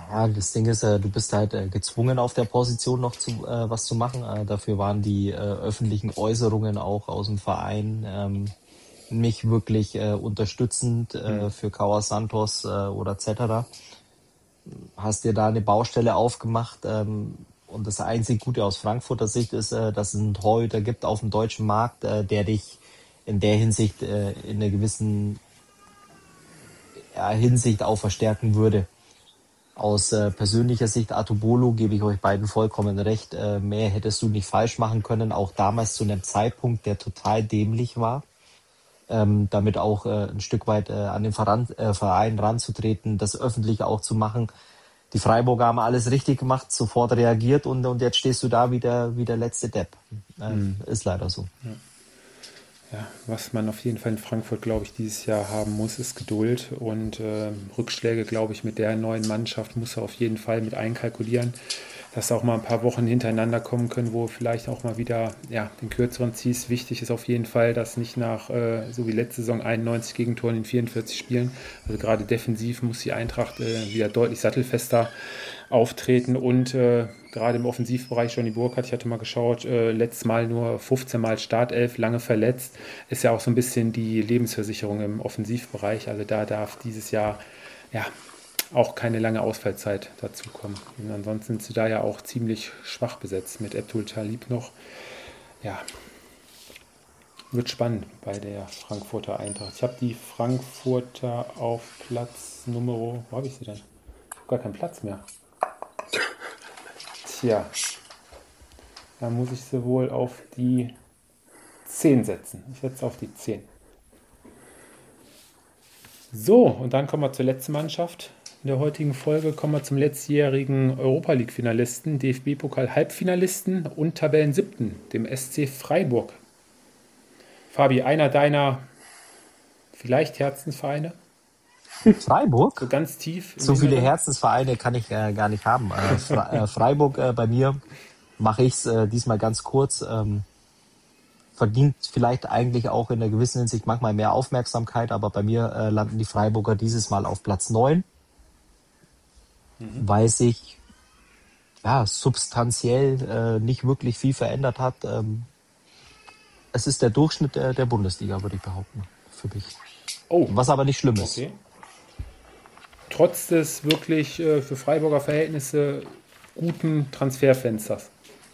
Ja, das Ding ist, äh, du bist halt äh, gezwungen, auf der Position noch zu, äh, was zu machen. Äh, dafür waren die äh, öffentlichen Äußerungen auch aus dem Verein ähm, nicht wirklich äh, unterstützend äh, Mhm. für Kawa Santos äh, oder et cetera. Hast dir da eine Baustelle aufgemacht ähm, und das einzig Gute aus Frankfurter Sicht ist, äh, dass es einen Torhüter gibt auf dem deutschen Markt, äh, der dich in der Hinsicht äh, in einer gewissen ja, Hinsicht auch verstärken würde. Aus äh, persönlicher Sicht, Atubolo, gebe ich euch beiden vollkommen recht. Äh, mehr hättest du nicht falsch machen können, auch damals zu einem Zeitpunkt, der total dämlich war. Ähm, damit auch äh, ein Stück weit äh, an den Verein, äh, Verein ranzutreten, das öffentlich auch zu machen. Die Freiburger haben alles richtig gemacht, sofort reagiert und, und jetzt stehst du da wie der, wie der letzte Depp. Ähm, ist leider so. Ja, was man auf jeden Fall in Frankfurt, glaube ich, dieses Jahr haben muss, ist Geduld und äh, Rückschläge, glaube ich, mit der neuen Mannschaft muss er auf jeden Fall mit einkalkulieren, dass auch mal ein paar Wochen hintereinander kommen können, wo vielleicht auch mal wieder ja, den kürzeren ziehst. Wichtig ist auf jeden Fall, dass nicht nach, äh, so wie letzte Saison, einundneunzig Gegentoren in vierundvierzig Spielen, also gerade defensiv muss die Eintracht äh, wieder deutlich sattelfester auftreten und äh, gerade im Offensivbereich, Johnny Burkhardt, ich hatte mal geschaut, äh, letztes Mal nur fünfzehn Mal Startelf, lange verletzt, ist ja auch so ein bisschen die Lebensversicherung im Offensivbereich, also da darf dieses Jahr ja auch keine lange Ausfallzeit dazukommen. Und ansonsten sind sie da ja auch ziemlich schwach besetzt mit Abdul Talib noch. Ja, wird spannend bei der Frankfurter Eintracht. Ich habe die Frankfurter auf Platz Nummer, wo habe ich sie denn? Ich habe gar keinen Platz mehr. Tja, da muss ich sie wohl auf die zehn setzen. Ich setze auf die zehn. So, und dann kommen wir zur letzten Mannschaft. In der heutigen Folge kommen wir zum letztjährigen Europa-League-Finalisten, D F B-Pokal-Halbfinalisten und Tabellensiebten, dem S C Freiburg. Fabi, einer deiner vielleicht Herzensvereine? Freiburg? So ganz tief. So viele Herzensvereine kann ich äh, gar nicht haben. Äh, Fre äh, Freiburg äh, bei mir mache ich es äh, diesmal ganz kurz. Ähm, verdient vielleicht eigentlich auch in einer gewissen Hinsicht manchmal mehr Aufmerksamkeit, aber bei mir äh, landen die Freiburger dieses Mal auf Platz neun, mhm. weil sich ja, substanziell äh, nicht wirklich viel verändert hat. Ähm, es ist der Durchschnitt der, der Bundesliga, würde ich behaupten, für mich. Oh. Was aber nicht schlimm ist. Okay. Trotz des wirklich äh, für Freiburger Verhältnisse guten Transferfensters.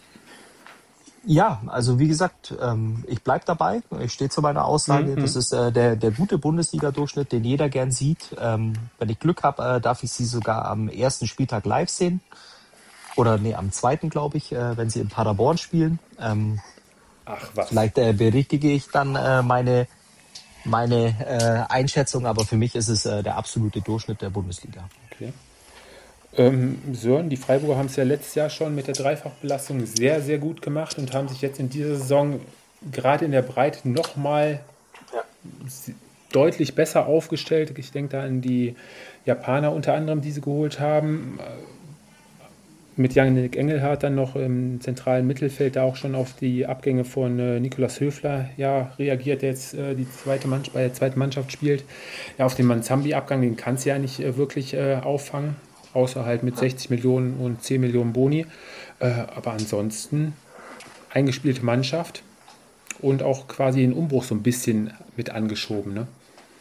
Ja, also wie gesagt, ähm, ich bleib dabei. Ich stehe zu meiner Aussage. Mhm. Das ist äh, der, der gute Bundesliga-Durchschnitt, den jeder gern sieht. Ähm, wenn ich Glück habe, äh, darf ich sie sogar am ersten Spieltag live sehen. Oder nee, am zweiten, glaube ich, äh, wenn sie in Paderborn spielen. Ähm, Ach was. Vielleicht äh, berichtige ich dann äh, meine, meine äh, Einschätzung, aber für mich ist es äh, der absolute Durchschnitt der Bundesliga. Okay. Ähm, Sören, die Freiburger haben es ja letztes Jahr schon mit der Dreifachbelastung sehr, sehr gut gemacht und haben sich jetzt in dieser Saison gerade in der Breite nochmal ja. deutlich besser aufgestellt. Ich denke da an die Japaner unter anderem, die sie geholt haben. Mit Yannick Engelhardt dann noch im zentralen Mittelfeld da auch schon auf die Abgänge von äh, Niklas Höfler ja, reagiert, der jetzt äh, die zweite Mannschaft, bei der zweiten Mannschaft spielt. Ja, auf den Manzambi-Abgang, den kann es ja nicht äh, wirklich äh, auffangen, außer halt mit sechzig Millionen und zehn Millionen Boni. Äh, aber ansonsten eingespielte Mannschaft und auch quasi den Umbruch so ein bisschen mit angeschoben, ne?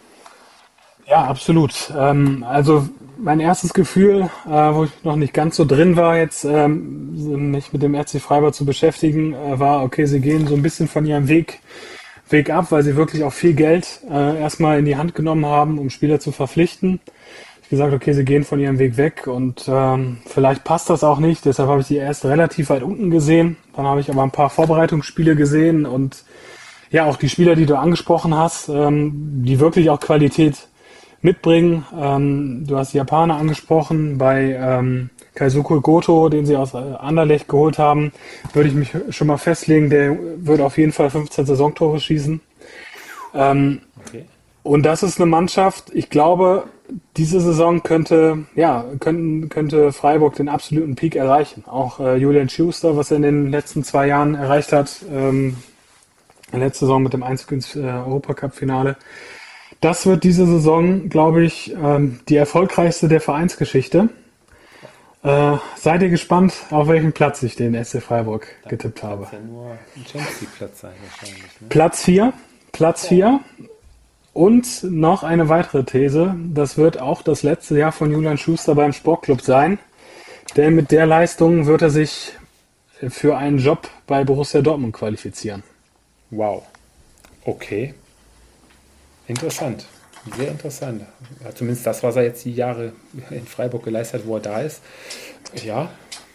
Ja, absolut. Ähm, also mein erstes Gefühl, äh, wo ich noch nicht ganz so drin war, jetzt ähm, mich mit dem R C Freiburg zu beschäftigen, äh, war, okay, sie gehen so ein bisschen von ihrem Weg, Weg ab, weil sie wirklich auch viel Geld äh, erstmal in die Hand genommen haben, um Spieler zu verpflichten. Ich habe gesagt, okay, sie gehen von ihrem Weg weg und ähm, vielleicht passt das auch nicht. Deshalb habe ich die erst relativ weit unten gesehen. Dann habe ich aber ein paar Vorbereitungsspiele gesehen und ja, auch die Spieler, die du angesprochen hast, ähm, die wirklich auch Qualität mitbringen. Ähm, du hast die Japaner angesprochen, bei ähm, Keisuke Goto, den sie aus äh, Anderlecht geholt haben, würde ich mich schon mal festlegen, der wird auf jeden Fall fünfzehn Saisontore schießen. Ähm, okay. Und das ist eine Mannschaft, ich glaube, diese Saison könnte, ja, könnten, könnte Freiburg den absoluten Peak erreichen. Auch äh, Julian Schuster, was er in den letzten zwei Jahren erreicht hat, ähm, letzte Saison mit dem Einzug ins äh, Europacup-Finale. Das wird diese Saison, glaube ich, ähm, die erfolgreichste der Vereinsgeschichte. Äh, seid ihr gespannt, auf welchen Platz ich den S C Freiburg getippt habe? Das ja nur ein Champions League Platz sein wahrscheinlich. Ne? Platz vier. Platz vier. Und noch eine weitere These. Das wird auch das letzte Jahr von Julian Schuster beim Sportclub sein. Denn mit der Leistung wird er sich für einen Job bei Borussia Dortmund qualifizieren. Wow. Okay. Interessant. Sehr interessant. Ja, zumindest das, was er jetzt die Jahre in Freiburg geleistet hat, wo er da ist. Ja.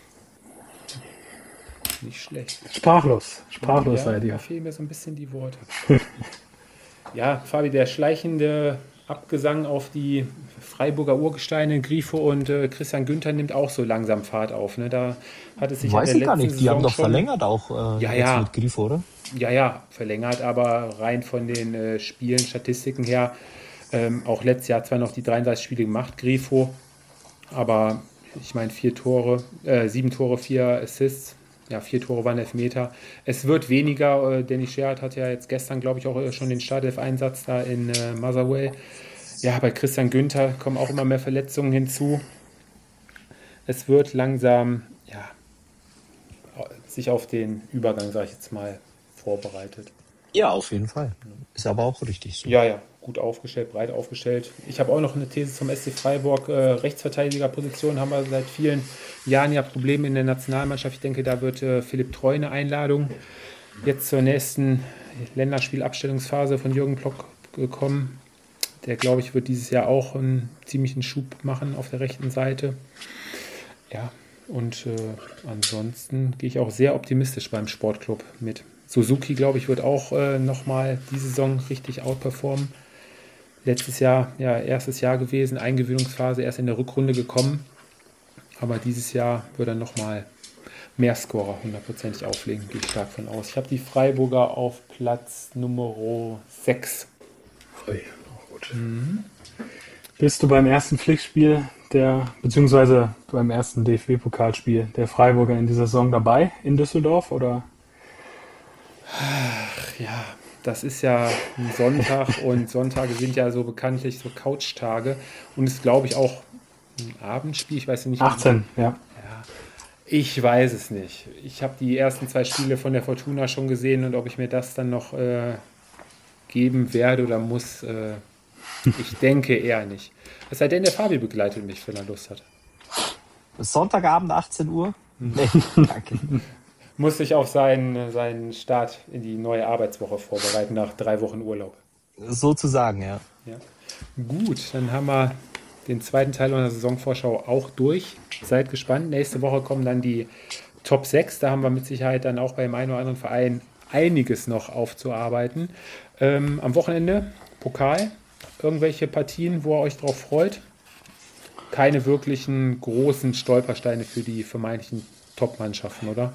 Nicht schlecht. Sprachlos. Sprachlos ja, seid ihr. Da fehlen mir so ein bisschen die Worte. Ja, Fabi, der schleichende Abgesang auf die Freiburger Urgesteine, Grifo und äh, Christian Günther nimmt auch so langsam Fahrt auf. Ne? Da hat es sich Weiß in ich der gar letzten nicht, die Saison haben doch schon, verlängert auch äh, Ja, jetzt ja. mit Grifo, oder? Ja, ja, verlängert, aber rein von den äh, Spielen, Statistiken her, ähm, auch letztes Jahr zwar noch die dreiunddreißig Spiele gemacht, Grifo, aber ich meine vier Tore, äh, sieben Tore, vier Assists, ja, vier Tore waren Elfmeter. Es wird weniger, äh, Danny Scherhardt hat ja jetzt gestern, glaube ich, auch äh, schon den Startelf-Einsatz da in äh, Motherwell. Ja, bei Christian Günther kommen auch immer mehr Verletzungen hinzu. Es wird langsam, ja, sich auf den Übergang, sage ich jetzt mal, vorbereitet. Ja, auf jeden Fall. Ist aber auch richtig so. Ja, ja, gut aufgestellt, breit aufgestellt. Ich habe auch noch eine These zum S C Freiburg. Äh, Rechtsverteidigerposition haben wir seit vielen Jahren ja Probleme in der Nationalmannschaft. Ich denke, da wird äh, Philipp Treu eine Einladung jetzt zur nächsten Länderspielabstellungsphase von Jürgen Klopp gekommen. Der, glaube ich, wird dieses Jahr auch einen ziemlichen Schub machen auf der rechten Seite. Ja, und äh, ansonsten gehe ich auch sehr optimistisch beim Sportclub mit. Suzuki, glaube ich, wird auch äh, nochmal diese Saison richtig outperformen. Letztes Jahr, ja, erstes Jahr gewesen, Eingewöhnungsphase, erst in der Rückrunde gekommen. Aber dieses Jahr wird er nochmal mehr Scorer hundertprozentig auflegen, gehe ich stark von aus. Ich habe die Freiburger auf Platz Nummer sechs. Ui, auch gut. Mhm. Bist du beim ersten Pflichtspiel der, beziehungsweise beim ersten D F B-Pokalspiel der Freiburger in dieser Saison dabei in Düsseldorf, oder? Ach ja, das ist ja ein Sonntag und Sonntage sind ja so bekanntlich so Couchtage und ist, glaube ich, auch ein Abendspiel, ich weiß nicht. achtzehn, ja. Ja. Ich weiß es nicht. Ich habe die ersten zwei Spiele von der Fortuna schon gesehen und ob ich mir das dann noch äh, geben werde oder muss, äh, ich denke eher nicht. Es sei denn, der Fabi begleitet mich, wenn er Lust hat. Sonntagabend achtzehn Uhr? Nee, danke. Muss sich auf seinen, seinen Start in die neue Arbeitswoche vorbereiten, nach drei Wochen Urlaub. Sozusagen, ja. Ja. Gut, dann haben wir den zweiten Teil unserer Saisonvorschau auch durch. Seid gespannt. Nächste Woche kommen dann die Top sechs. Da haben wir mit Sicherheit dann auch beim einen oder anderen Verein einiges noch aufzuarbeiten. Ähm, am Wochenende Pokal. Irgendwelche Partien, wo ihr euch drauf freut? Keine wirklichen großen Stolpersteine für die vermeintlichen Top-Mannschaften, oder?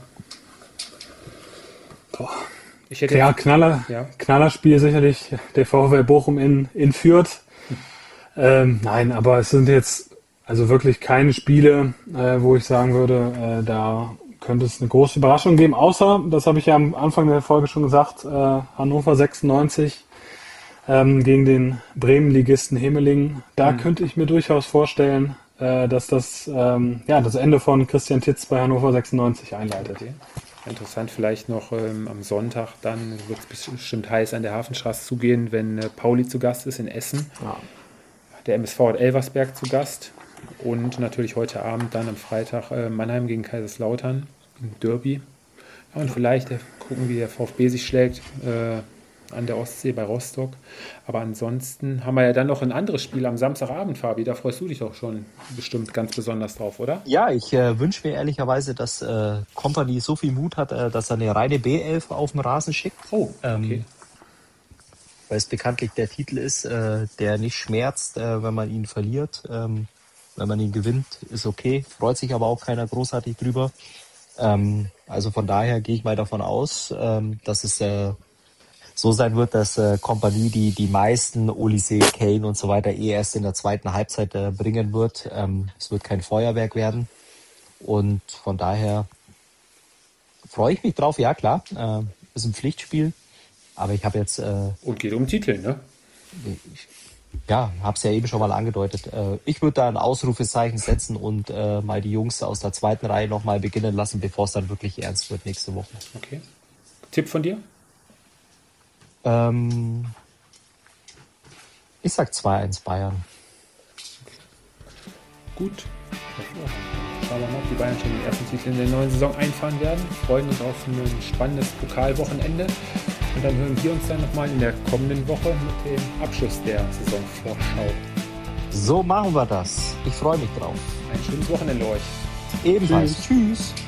Boah. Ich hätte Ja, jetzt, Knaller, ja. Knallerspiel sicherlich der VfL Bochum in, in Fürth. Ähm, nein, aber es sind jetzt also wirklich keine Spiele, äh, wo ich sagen würde, äh, da könnte es eine große Überraschung geben, außer, das habe ich ja am Anfang der Folge schon gesagt, äh, Hannover sechsundneunzig ähm, gegen den Bremen-Ligisten Hemeling. Da mhm. könnte ich mir durchaus vorstellen, äh, dass das ähm, ja das Ende von Christian Titz bei Hannover sechsundneunzig einleitet. Okay. Interessant vielleicht noch ähm, am Sonntag, dann wird es bestimmt heiß an der Hafenstraße zugehen, wenn äh, Pauli zu Gast ist in Essen. Ja. Der M S V hat Elversberg zu Gast und natürlich heute Abend dann am Freitag äh, Mannheim gegen Kaiserslautern im Derby. Ja, und vielleicht äh, gucken, wie der VfB sich schlägt äh, an der Ostsee bei Rostock. Aber ansonsten haben wir ja dann noch ein anderes Spiel am Samstagabend, Fabi. Da freust du dich doch schon bestimmt ganz besonders drauf, oder? Ja, ich äh, wünsche mir ehrlicherweise, dass äh, Kompany so viel Mut hat, äh, dass er eine reine B elf auf den Rasen schickt. Oh, okay. Ähm, weil es bekanntlich der Titel ist, äh, der nicht schmerzt, äh, wenn man ihn verliert. Ähm, wenn man ihn gewinnt, ist okay. Freut sich aber auch keiner großartig drüber. Ähm, also von daher gehe ich mal davon aus, ähm, dass es äh, so sein wird, dass äh, Kompanie die die meisten Olise, Kane und so weiter eh erst in der zweiten Halbzeit äh, bringen wird. Ähm, es wird kein Feuerwerk werden. Und von daher freue ich mich drauf. Ja, klar, äh, ist ein Pflichtspiel. Aber ich habe jetzt... Äh, und geht um Titel, ne? Ich, Ja, hab's ja eben schon mal angedeutet. Äh, ich würde da ein Ausrufezeichen setzen und äh, mal die Jungs aus der zweiten Reihe nochmal beginnen lassen, bevor es dann wirklich ernst wird nächste Woche. Okay. Tipp von dir? Ähm, ich sag zwei eins Bayern. Okay. Gut. Schauen wir mal, ob die Bayern schon den ersten Titel in der neuen Saison einfahren werden. Wir freuen uns auf ein spannendes Pokalwochenende. Und dann hören wir uns dann nochmal in der kommenden Woche mit dem Abschluss der Saisonvorschau. So machen wir das. Ich freue mich drauf. Ein schönes Wochenende euch. Ebenfalls. Tschüss. Tschüss.